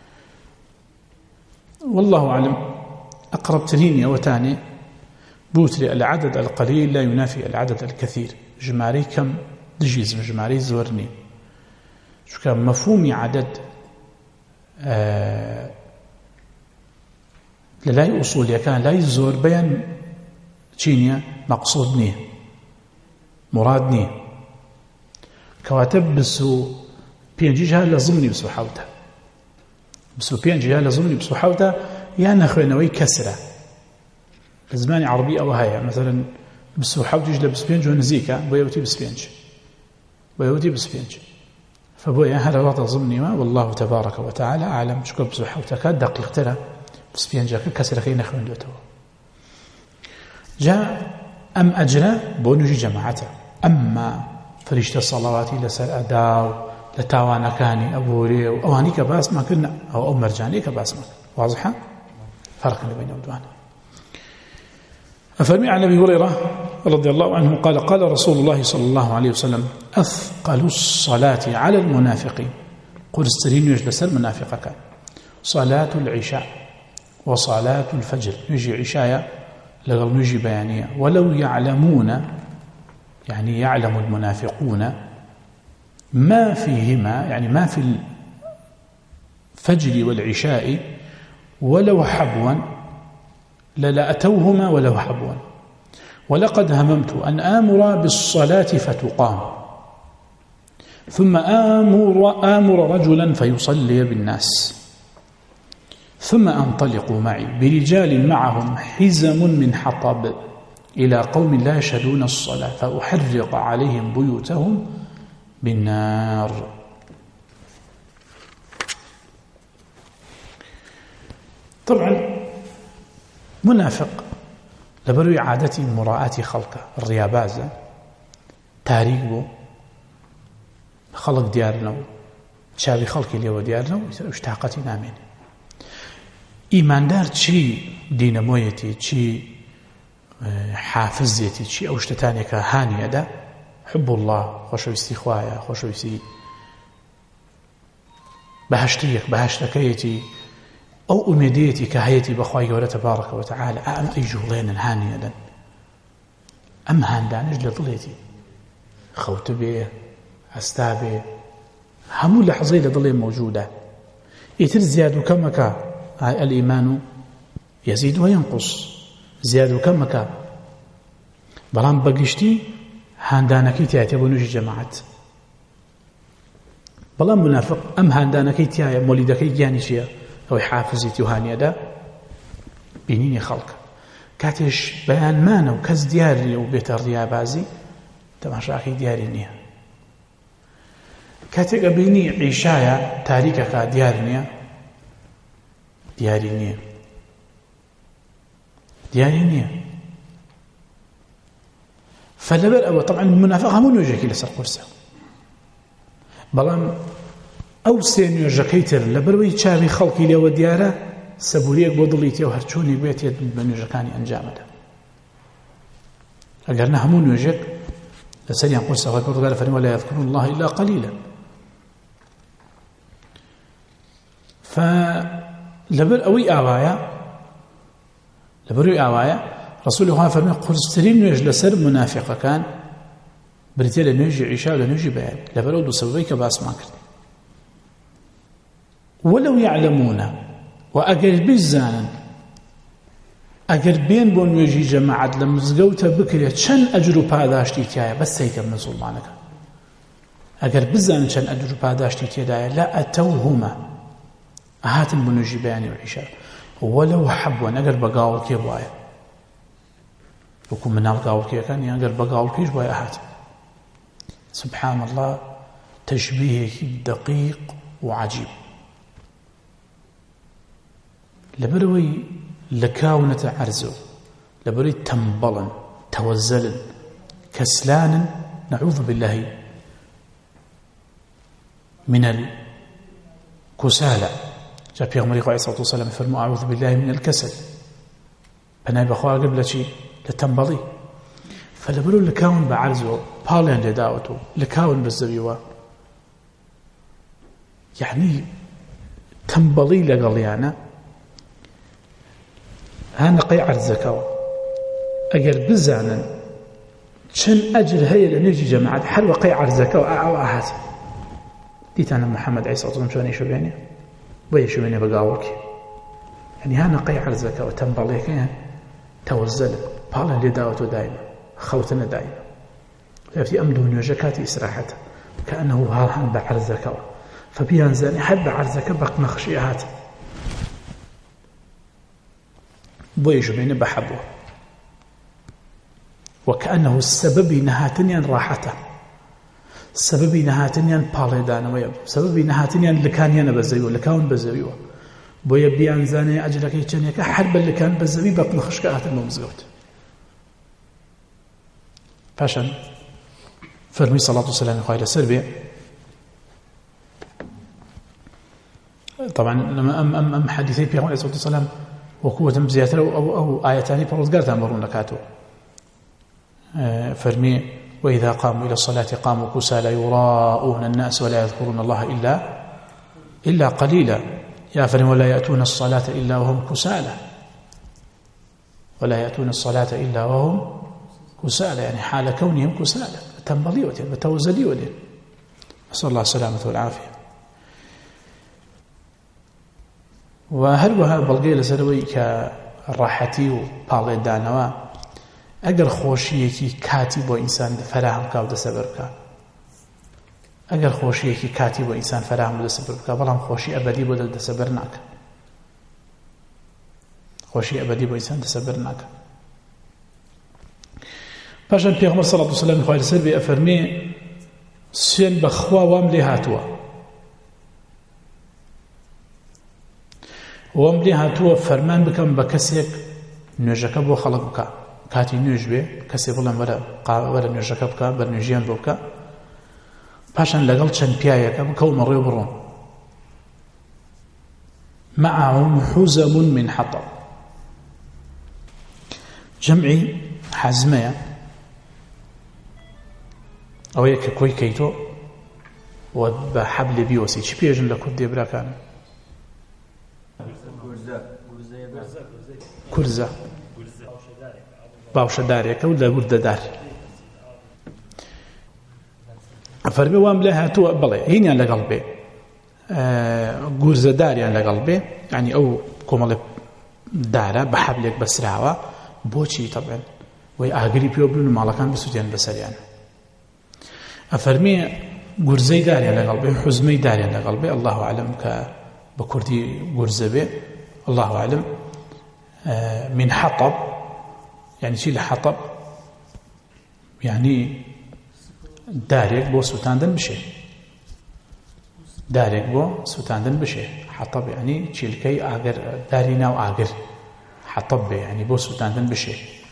والله أعلم أقرب تريني أو تاني بوتري العدد القليل لا ينافي العدد الكثير جماري كم دجيز جماري زورني شو كان مفهومي عدد آه للاي أصول يكان لا يزور بيان تشينيا مقصود نيه مراد نيه كواتب بسو بينجيجها لازمني بسو حوتها بسو بينجيها لازمني بسو حوتها يعني أخوانوي كسرة لزماني عربي أو هاي مثلا بسو حوت يجي لبس بينج ونزيكا بيوتي بس بينج بيوتي بس بينج فبويا هذا لا تظنني ما والله تبارك وتعالى أعلم شكو بسو حوتك دقيق ترى بس بينجك كسرة خينا أخوان دوتو جاء أم أجرى بونجي جماعته أما فريشة الصلوات لسر أداو لتاوانا كاني أبوري أواني كباس ما كنا أو, أو مرجاني كباس ما واضحة فرق بين أودوان أفرمي عن أبي هريرة رضي الله عنه قال قال رسول الله صلى الله عليه وسلم أثقل الصلاة على المنافقين قل استرين يجلس المنافقة صلاة العشاء وصلاة الفجر يجي عشاء لغل يجي بيانية ولو يعلمون يعني يعلم المنافقون ما فيهما يعني ما في الفجر والعشاء ولو حبوا للأتوهما ولو حبوا ولقد هممت أن آمر بالصلاة فتقام ثم آمر, آمر رجلا فيصلي بالناس ثم أنطلقوا معي برجال معهم حزم من حطب إلى قوم لا يشهدون الصلاة فأحرق عليهم بيوتهم بالنار منافق لبروي عادتي مراعاة خلقه الريابازة تاريخ بو خلق ديارنا شابي خلقي ليو ديارنا اشتاقتي نامين إيمان دار چي دينمويتي چي حافظيتي چي أوشتتاني كهانية دا حب الله خوشويستي خوايا خوشويستي بهشتيك بهشتكيتي أو أميديتي كهيتي بخواي قولة تبارك وتعالى أم أي جولين هانية لن أم هاندانج لضليتي خوت بيه أستابي همو لحظي لضلي موجودة يتر زياد كمك الإيمان يزيد وينقص زياد كمك بلان بقشتي هاندانكي تعتبر نجي جماعات بلان منافق أم هاندانكي تيايا مولدكي جاني شيا أو حافظي تهاني دا بينيني خلق كاتش بيان مانا وكز دياري وبيت الريابازي تماشاكي دياري نيا كاتك بيني عيشايا تاريكك دياري نيا دياري نيا دياري نيا فلبر أو طبعا المنافق همون وجهكي لسر قرصة بلان أو سين يجكيتر لبروي تشابي خلقي لو دياره سبوريك بودليتي أو هرچوني بيتي من يجكاني أنجامده أقرنا همون يجك لسن ينقل سوى قال فرم ولا يذكرون الله إلا قليلا فلبر أوي آوايا لبروي آوايا رسول الله فرمي قرسترين يجل سر منافقة كان بريتي لنجي عشاء ولنجي بيان لبرو دو سببيك باس ما كرت ولو يعلمون وأجر بزانا أجر بين بون يجي جماعة لمزقوته بكرة شن أجروا باداشتي تيايا بس هيك من ظلمانك أجر بزانا شن أجروا باداشتي تيايا لا أتوهما أهاتم بون يجي بياني وعشاء ولو حبوا أجر بقاول كي بوايا وكم من القاول كي كان يأجر بقاول كيش بوايا أهاتم سبحان الله تشبيه دقيق وعجيب لبروي لكاونة عرزو لبروي تنبلا توزلا كسلانا نعوذ بالله من الكسالى جاء في غمري عليه الصلاة والسلام فرموا أعوذ بالله من الكسل فأنا بخواه قبل شيء لتنبلي فلبروي لكاون بعرزو بالين لداوته لكاون بالزبيوة يعني تنبلي لقليانا هانا قيع الزكاة أجر بزانا شن أجر هي لنجي جماعة حلوة قيع الزكاة وأعوات ديت أنا محمد عليه الصلاة والسلام شو بيني بيا شو بيني بقاولك يعني هانا قيع الزكاة وتنبليك يعني توزل بالا لداوته دائما خوتنا دائما ففي أمدون وجكاتي إسراحته كأنه هالهن بعر الزكاة فبيان زاني حد بعر الزكاة بق نخشيهات بويجو بين بحبه وكأنه السبب نهاتنيا راحته السبب نهاتنيا بالدان ويب سبب نهاتنيا لكانيا بزيو لكان بزيو بويا بيان زاني أجلك يتشنيك حرب اللي كان بزيو بطن خشكات الممزقوت فاشن فرمي صلاة والسلام عليه سربي طبعا لما أم أم أم حديثي في عليه الصلاة والسلام وقوة بزيادة أو, أو, أو آيتان فرزقارتها مرون لكاتو فرمي وإذا قاموا إلى الصلاة قاموا كسالى يراءون الناس ولا يذكرون الله إلا إلا قليلا يا فرمي ولا يأتون الصلاة إلا وهم كسالى ولا يأتون الصلاة إلا وهم كسالى يعني حال كونهم كسالى تنبلي ودين بتوزلي ودين نسأل الله السلامة والعافية وهروها بلغي لسروي كراحتي وبالي دانوا اگر خوشيكي كاتي بو انسان فراهم كاو دسبركا اگر خوشيكي كاتي بو انسان فراهم دسبركا بلام خوشي ابدي بو دسبرناك خوشي ابدي بو انسان دسبرناك باشن پیغمبر صلى الله عليه وسلم خير سر بي افرمي سين بخوا وام لهاتوا وام لهاتوا فرمان بكم بكسيك نوێژەکە بۆ خەڵک بکە کاتی نوێژ بێ کەسێ بڵێن وەرە وەرە نوێژەکە بکە بەر نوێژیان بۆ بکە پاشان لەگەڵ چەند پیاوێکە بکەومە ڕێ بڕۆن معهم حزم من حطب جمعی حەزمەیە ئەوەیە کە کۆی کەیتۆ و بە حەبلێ بیوەسی چی پێژن لە کورد دێبراکانە کورزە باوشەدارێکە و لە وردەدار فەرمی وام لە هاتووە بڵێ هینیان لەگەڵ بێ گورزەداریان لەگەڵ بێ یعنی ئەو کۆمەڵێ دارە بە حەبلێک بەسراوە بۆچی تەبعەن وەی ئاگری پێوە بن و ماڵەکان بسووتێن بەسەریان ئەفەرمێ گورزەی داریان لەگەڵ بێ حوزمەی داریان لەگەڵ بێ الله عەلەم کە بە کوردی گورزە بێ الله عەلەم من حطب يعني چی لە حەطب يعني دارێک بۆ سوتاندن بشێ دارێک بۆ سوتاندن بشێ حەطب يعني چیلکەی ئاگر داری ناو ئاگر حەطب بێ يعني بۆ سوتاندن بشێ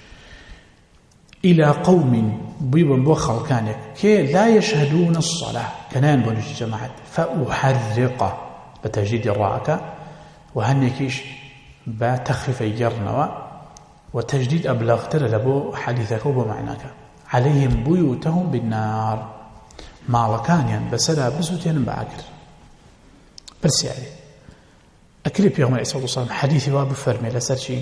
إلى قوم بيبن بو خلقانك كي لا يشهدون الصلاة كنان بونش جماعة فأحرق بتجديد الراءك وهنكيش بتخفيف يرنوا وتجديد أبلغ ترى لبو حديثك وبمعناك عليهم بيوتهم بالنار ما لكانيا بسلا بسوتين بعكر بس يعني أكلي بيوم عليه الصلاة والسلام حديثي باب فرمي لسر شيء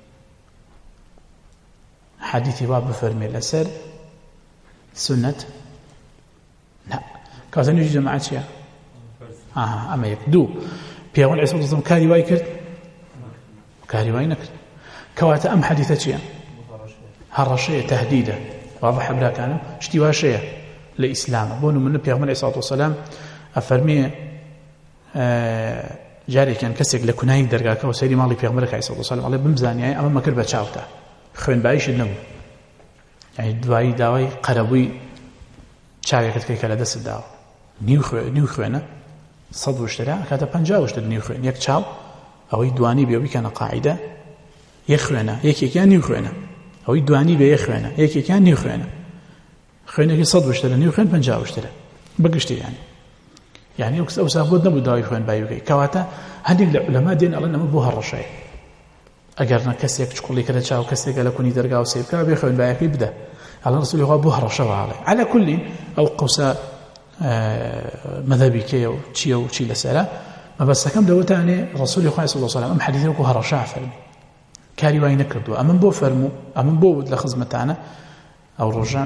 حديثي باب فرمي لسر سنة لا كازن يجي جماعة شيء آه أما يكدو بيوم عليه الصلاة والسلام كاري واي كرد كاري واي نكرد كواتا أم حديثة شيء هرشية تهديدة واضح بلا كانوا اشتوا شيء لإسلام بونو من بيوم عليه الصلاة والسلام أفرمي آه جاري كان كسك لكناي درجاك وسيدي مالي بيوم عليه الصلاة والسلام عليه بمزاني أما ما كربت شاوته خوێن بايش النبو يعني دوایی داوای قەرەبووی چاوێکت کەی کە لە دەست داوە نیو خوێنە سەد وشترا کاتە پەنجا وشتر نیو خوێن یەک چاو ئەوەی دوانی بێ بیکەنە قاعدە یەک خوێنە یەکێکیان نیو خوێنە ئەوەی دوانی بێ یەک خوێنە یەکێکیان نیو خوێنە خوێنێکی سەد وشترە نیو خوێن پەنجا وشترە بەگشتی يعني يعني ئەو سابوت نەبوو داوای خوێن بای بکەی کەواتە هەندێک لە عولەما دێن ئەڵێن ئەمە بۆ هەڕەشەیە ئەگەر کەسێک چقوڵی کە لە چاو کەسێکە لە کونی دەرگا و سێبکە بێ خوێن بایەکەی بدە ئەڵە ڕسوولی خوا بۆ هەڕەشەوە هاڵێ على كل ئەو قەوسە مەذهبی کێیە و چییە و چی لەسەرە مەبەستەکەم لەوەتانێ ڕسوولی خوای صلی الله علیه و سلم ئەم حەدیثە وەکو هەڕەشە فەرمی کاری وای نەکردووە ئەمن بۆ فەرموو ئەمن بۆ بود لە خزمەتانە ئەو ڕۆژە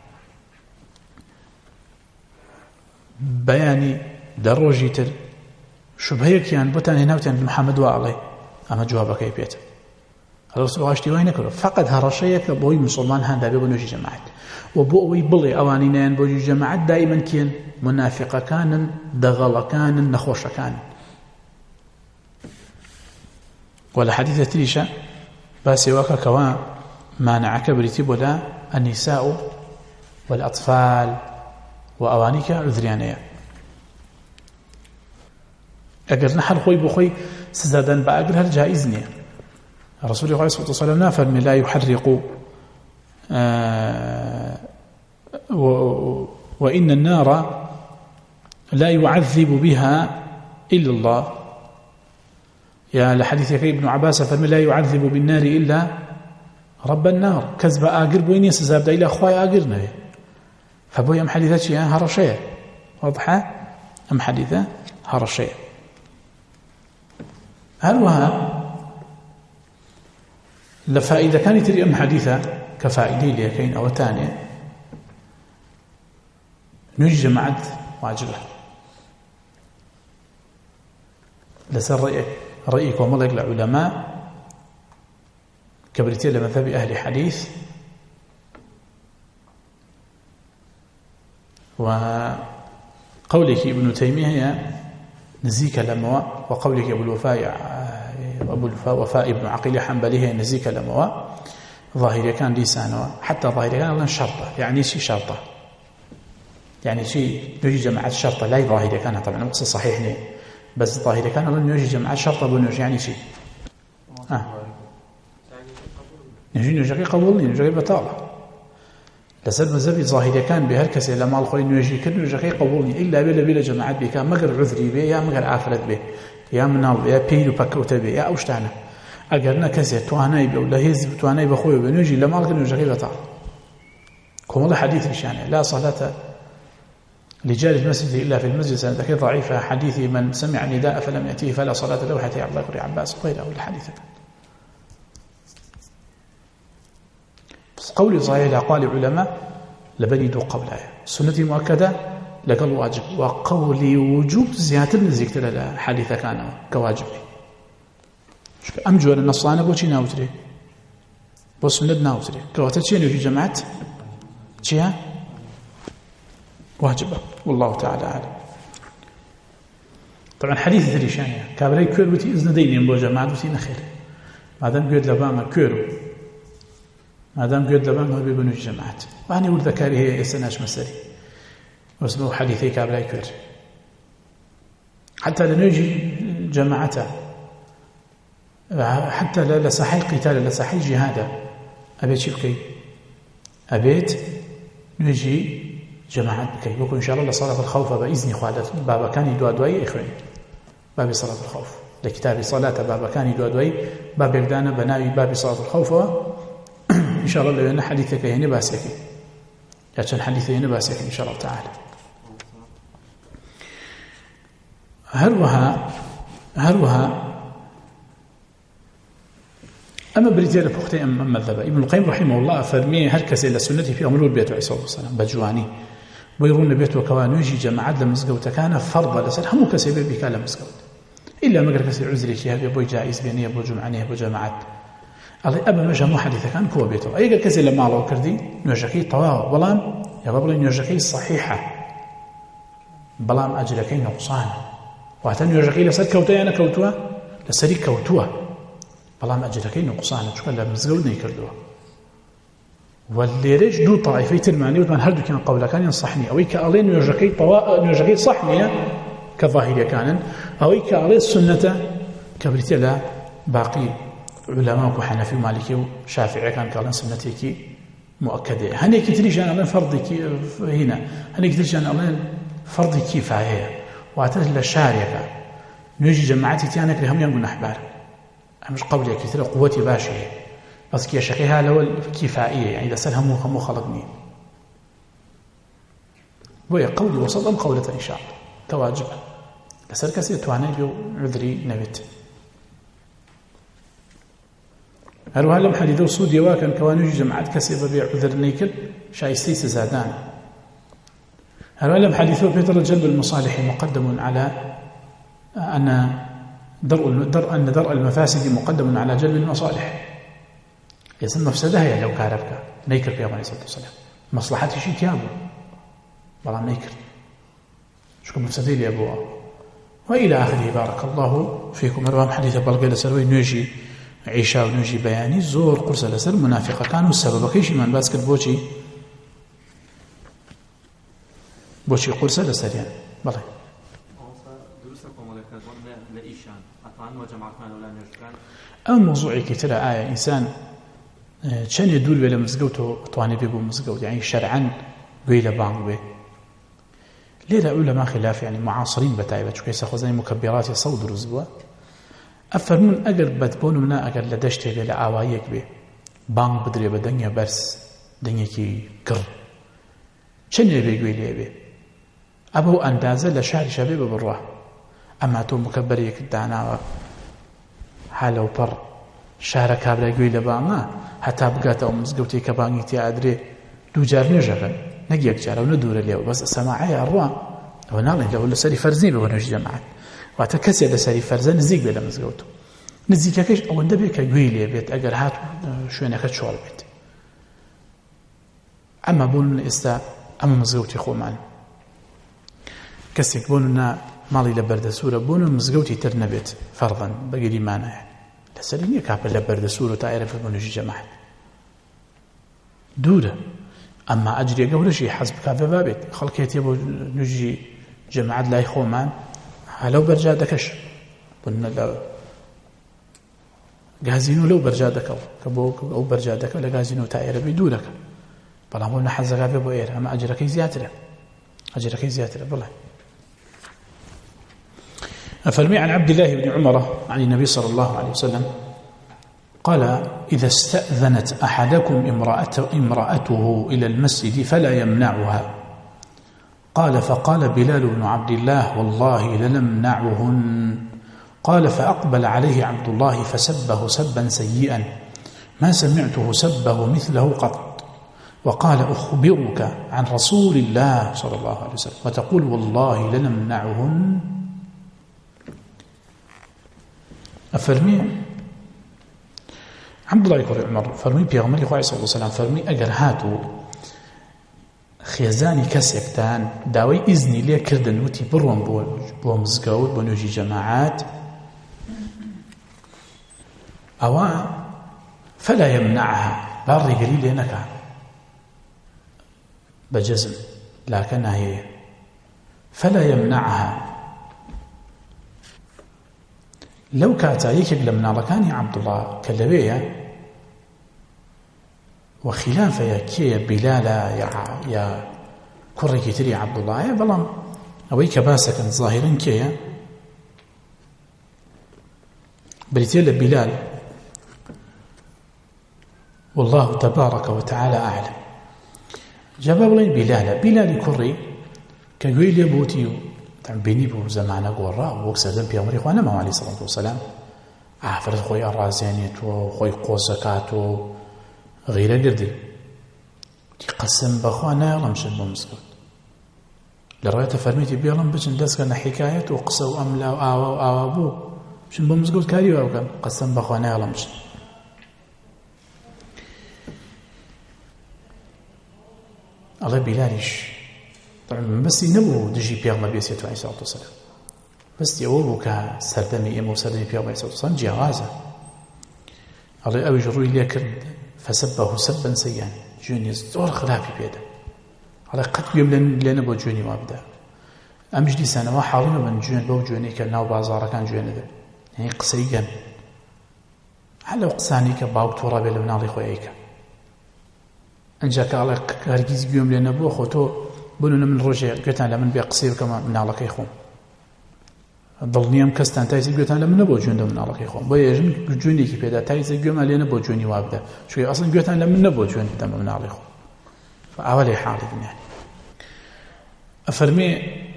بەیانی لە ڕۆژی تر شوبهەیەکیان بۆتان هێناوتیان محەممەد وا ئەڵێ ئەمە جوابەکەی پێێتە الرسول عاشتي وين كله فقط هرشيك بوي مسلمان هان دابي بنوجي جماعات وبوي بلي اوانينين بوجي جماعات دائما كين منافقه كان دغل كان نخوش كان ولا حديث تريشا بس وكا كوا مانعك بريتي بولا النساء والاطفال واوانيك عذريانيه اگر نحل خوي بخوي سزادن باقر هل جائز نيه الرسول عليه الصلاة والسلام نافر من لا يحرق آه وإن النار لا يعذب بها إلا الله يا لحديث ابن عباس فرمي لا يعذب بالنار إلا رب النار كذب آقر بوين يسزاب دا إلى أخواي آقرنا فبوي أم حديثة شيء هرشية واضحة أم حديثة هرشية هل وها لفائدة كانت تري أم حديثة كفائدة ليكين أو تانية نوجي جماعات واجبة لسر رأيك رأيك وملك العلماء كبرتين لمذهب أهل حديث وقولك ابن تيمية نزيك لموا وقولك أبو الوفاء أبو الوفاء ابن عقيل حنبلي نزيك لموا ظاهري كان لسانه حتى ظاهري كان شرطة يعني شيء شرطة يعني شيء نجي جماعة شرطة لا ظاهري كان طبعا مقصد صحيح لي بس ظاهري كان نجي جماعة شرطة بنجي يعني شيء آه. نوێژی نوێژەکەی قبول نی نوێژەکەی بەتاڵە لەسەر مەذهبی ظاهیریەکان بێ هەر کەسێ لە ماڵ خۆی نوێژی کرد نوێژەکەی قبول نی ئیلا بێ لەبێ لە جەماعەت بێکا مەگەر عذری بێ یا مەگەر ئافرەت بێ یا مناڵ بێ یا پیر و پەکەوتە بێ یا ئەو شتانە ئەگەر نە کەسێ توانای بێ و لە هێزی توانای بەخۆی بێ نوێژی لە ماڵ کرد نوێژەکەی بەتاڵ كمال حديث نشانه لا صلاة لجار المسجد إلا في المسجد سندك ضعيفة حديث من سمع نداء فلم يأتيه فلا صلاة له حتى يعبد الله عباس وغيره الحديث قول صحيح لأقوال العلماء لبني دو قبلها سنة مؤكدة لقل واجب وقول وجوب زيادة نزيك تلا حديث كان كواجب أمجور النصانة بوشي ناوتري بو سنة ناوتري كواتتشي في جماعة جهة واجبة والله تعالى أعلم طبعا حديث ذريشانية كابري كور بتي إذن دينين بو جماعة بتي نخير مادام قد لباما كورو مادام قد لباما هو بيبنو جماعة وعني ولد ذكاري هي يسناش مساري واسمه حديثي كابري كور حتى لنجي جماعته حتى لساحي قتال لساحي جهاده أبيت شبكي أبيت نجي جماعات بكي وكو إن شاء الله لصلاة الخوف بإذن خوالت بابا كان يدوا دوائي إخواني باب صلاة الخوف لكتاب صلاة بابا كان يدوا دوائي باب يردانا بناوي باب صلاة الخوف إن شاء الله لأن حديثك يعني باسك يأتشان حديثك يعني باسك إن شاء الله تعالى هروها هروها أما بريتير بوختي أم مذهب ابن القيم رحمه الله فرمي هر كسي لسنتي في أمر البيت عليه الصلاة والسلام بجواني ويرون البيت وكوان يجي جماعات لمسقوت كان فرضا لسر هم كسي بك لمسقوت إلا ما قال كسي عذري شيء أبو جائز بيني أبو جمعني أبو جماعات الله أبا مجا محدث كان كوا بيته أي قال كسي لما الله كردي نوجكي طواه بلام يا رب نوجكي صحيحة بلام أجركي نقصان وعتن نوجكي لسر كوتي أنا كوتوا لسري كوتوا بلام أجركي نقصان شو لا مزجود نيكردوه والليرج دو طائفة ترماني وثمان هردو كان قبل كان ينصحني أو كألين نوجكي طواء نوجكي صحني كظاهر كان أو كألين السنة كبرت لا باقي علماء وحنفي ومالكي وشافعي كان كألين سنتي مؤكدة هني كتريش أنا ألين فرض هنا هني كتريش أنا ألين فرض كفاية واعترف للشارع نيجي جماعتي تيانك لهم ينقل أحبار مش قولي كثير قوتي باشي بس كي شقيها لو كفائية يعني إذا سلها مو مو خلقني وهي قولي وسط أم قولة إن شاء الله تواجب لسر كسي تواني بيو عذري نبت هلو هلم حديثو سودي واكن كوانيجي جماعات كسي ببيع عذر نيكل شايستي سزادان هلو هلم حديثو بيتر جلب المصالح مقدم على أن درء درء أن درء المفاسد مقدم على جلب المصالح يسمى مفسدها يا لو كاربك نيكر في عليه الصلاة والسلام مصلحتي شيء تيابو بلا نيكر شكون مفسدي لي أبوها وإلى آخره بارك الله فيكم أروام حديث بلغي لسروي نيجي عيشا ونيجي بياني زور قرصة لسر منافقة كانوا السبب كيش من باسكت بوشي بوشي قرصة لسر يعني بلغي ئەم مۆزوعێکی ترە ئایا ئینسان چەندێ دوور بێ لە مزگەوت و ئەتوانێت بێ بۆ مزگەوت یعنی شەرعەن گوێی لە بانگ بێ لێرە عولەما خلاف یعنی معاصرین بەتایبەت چونکە ئێستا خۆزانی مکەبیراتی سەو دروست بووە ئەفەرمون ئەگەر بەدبۆن منە ئەگەر لە دەشتێک بێ لە ئاوایەک بێ بانگ بدرێ بە دەنگە بەرز دەنگێکی گڕ چەندێ بێ گوێی لێ بێ ئەبە و ئەندازە لە شاریشە بێ بە بڕوا ئەما تۆ مکەبەرێکت داناوە حالە و پەڕ شارە کابرای گوێی لە بانگە هەتا بگاتەوە مزگەوتێک کە بانگی تیا ئەدرێ دوو جار نوێژەکەن نەک یەک جارە و نەدوورە لێەوە بەس سەماعەیە ئەڕوا ئەوە ناڵێن لەوە لەسەری فەرزی بە نوێژی جەماعەت واتە کەسێک لەسەری فەرزە نزیک بێ لە مزگەوت نزیکەکەش ئەوەندە بێت کە گوێی لێ بێت ئەگەر هات شوێنەکە چۆڵ بێت ئەمە بۆ من ئێستا ئەمە مزگەوتی خۆمان کەسێک بۆ منە ماڵی لە بەردەسوورە بۆن مزگەوتی تر نەبێت فەرضەن بەگەریمانەیە لەسەری نییە کاپە لە بەردەسوور و تا ئێرە بۆ نوێژی جەماعەت دوورە ئەمما ئەجرێ گەورەشی حەز بکا بێ بابێت خەڵکێتێ بۆ نوێژی جەماعەت لای خۆمان هەلەو بەرجا دەکەش بۆنە لە گازینۆ لەو بەرجادەکەەوە کە بۆ ئەو بەرجادەکە لە گازینۆ تا ئێرەبی دوورەکە بەڵام بۆ نەحەزەکە بێ بۆ ئێرە ئەمە ئەجرەکەی زیاترە ئەجرەکەی زیاترە بڵێ. أفرمي عن عبد الله بن عمر عن النبي صلى الله عليه وسلم قال إذا استأذنت أحدكم امرأته, امرأته إلى المسجد فلا يمنعها. قال فقال بلال بن عبد الله والله لنمنعهن. قال فأقبل عليه عبد الله فسبه سبا سيئا ما سمعته سبه مثله قط وقال أخبرك عن رسول الله صلى الله عليه وسلم وتقول والله لنمنعهن. أفرمي عبد الله يقول عمر فرمي بيغمري خواه صلى الله عليه وسلم فرمي أجر هاتو خيزاني كسيكتان داوي إذني ليه كردن وتي بروان بو, بو مزقود بو نوجي جماعات أو فلا يمنعها باري قليل لنكا بجزم لكنها هي فلا يمنعها لو كاتا يكب لمن ركاني عبد الله كلبية وخلافة يا كي بلالا يا يا كري كتري عبد الله يا بلام أويك باسك ظاهرا كي بريتيل بلال والله تبارك وتعالى أعلم جابوا لي بلال بلال كري كقول لي بوتيو بيني بو زمانه قرا وكسدن بيامري خوانا ما عليه الصلاه والسلام عفرت خوي الرازيانيت وخوي قوزكات غير قردي تقسم بخوانا يلا مشن بمسكوت لروايه فرميتي بيلم بجن داس كان حكايه وقصوا املا واوا واوا مشن بمسكوت كاري وكان قسم بخوانا يلا مشن الله بلاليش طبعا بس ينبو دجي بيغمر بيسيتو عليه الصلاة والسلام بس يوبو كسردمي إمو سردمي بيغمر عليه الصلاة والسلام جوازة الله أوي جروي لي كرد فسبه سبا سيئا جوني زور خلافي بيدا الله قد يوم لنا بو جوني وابدا أمجدي سنة ما حاولنا من جون بو جوني كالناو بازارة كان جوني ذا يعني قصيقا على قصاني كباو تورا بيلا منالي خويايكا أنجاك الله هرقيز يوم لنا بو خوتو بنونا من رجع قلتان لمن بيا قصير كما من علاقة يخون ضلنيام كستان تايزي قلتان لمن نبو جون من علاقة يخون بويا جن جوني كي بيدا تايزي قوم علينا بو جوني وابدا شوي أصلا قلتان لمن نبو جون من علاقة يخون فأولي حالي يعني أفرمي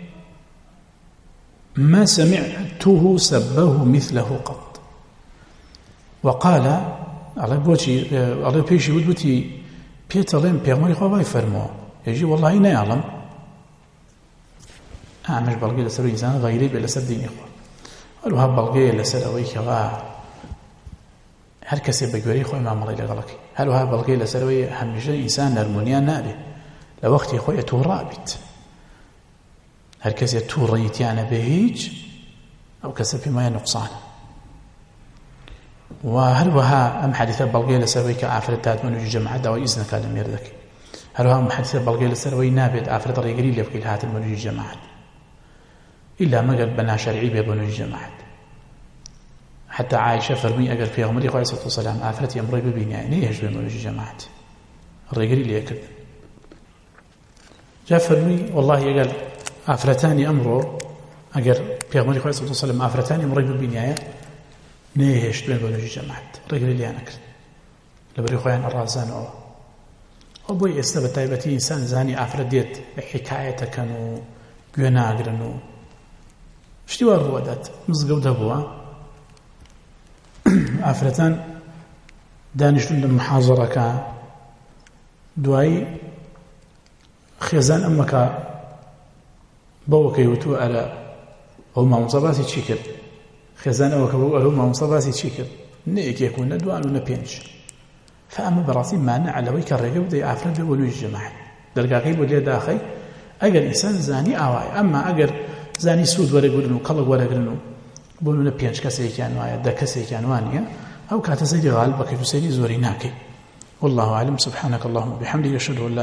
ما سمعته سبه مثله قط وقال على بوشي على بيشي ودوتي بيترين بيغمري خواه فرموه يجي والله لا يعلم أعمل بلقي لسر إنسان غيري بلسر ديني إخوة قالوا هاب بلقي لسر أويك هل كسي بقوري إخوة إمام الله لغلقي هل هاب بلقي لسر أوي همجة إنسان نرمونيان نابي لوقت إخوة تورابت هل كسي توريتيان بهيج أو كسي بما نقصان وهل وها أم حديثة بلقي لسر أويك عافرتات من جماعة داوي إذنك لم يردك هل هو محدث بلغي لسروي نابد عفرت ريقري اللي في الهات المنوجي الجماعات إلا ما قال بنا شرعي بيبنوجي الجماعات حتى عائشة فرمي أقل في عمري عليه الصلاة والسلام عفرت يمري ببين يعني يهج بمنوجي الجماعات الريقري اللي يكد جاء فرمي والله يقال عفرتاني أمره أقل في عمري عليه الصلاة والسلام عفرتاني يمري ببين يعني نيهش بمنوجي الجماعات الريقري اللي أنكر لبري خوان الرازان أو أبوي استبت تايبتي إنسان زاني أفرديت حكاية كانوا جونا أجرنو شتي وارودات مزجود أبوه أفرتان دانشون المحاضرة كا دواي خيزان أمك بوك يوتو على هما مصاباتي تشكر خيزان أمك بوك هما مصاباتي تشكر نيك يكون دوان ونبينش فأما براسي مانع على ويك الرجل ذي عفرت بولوج الجماعة درجاقي بولي داخل أجر إنسان زاني أواي أما أجر زاني سود ولا يقولون قلق ولا يقولون بولون بينش كسي كان وايا دا كسي كان وانيا أو كاتسيدي غالبك يفسيدي زوري ناكي والله أعلم. سبحانك اللهم وبحمدك أشهد أن لا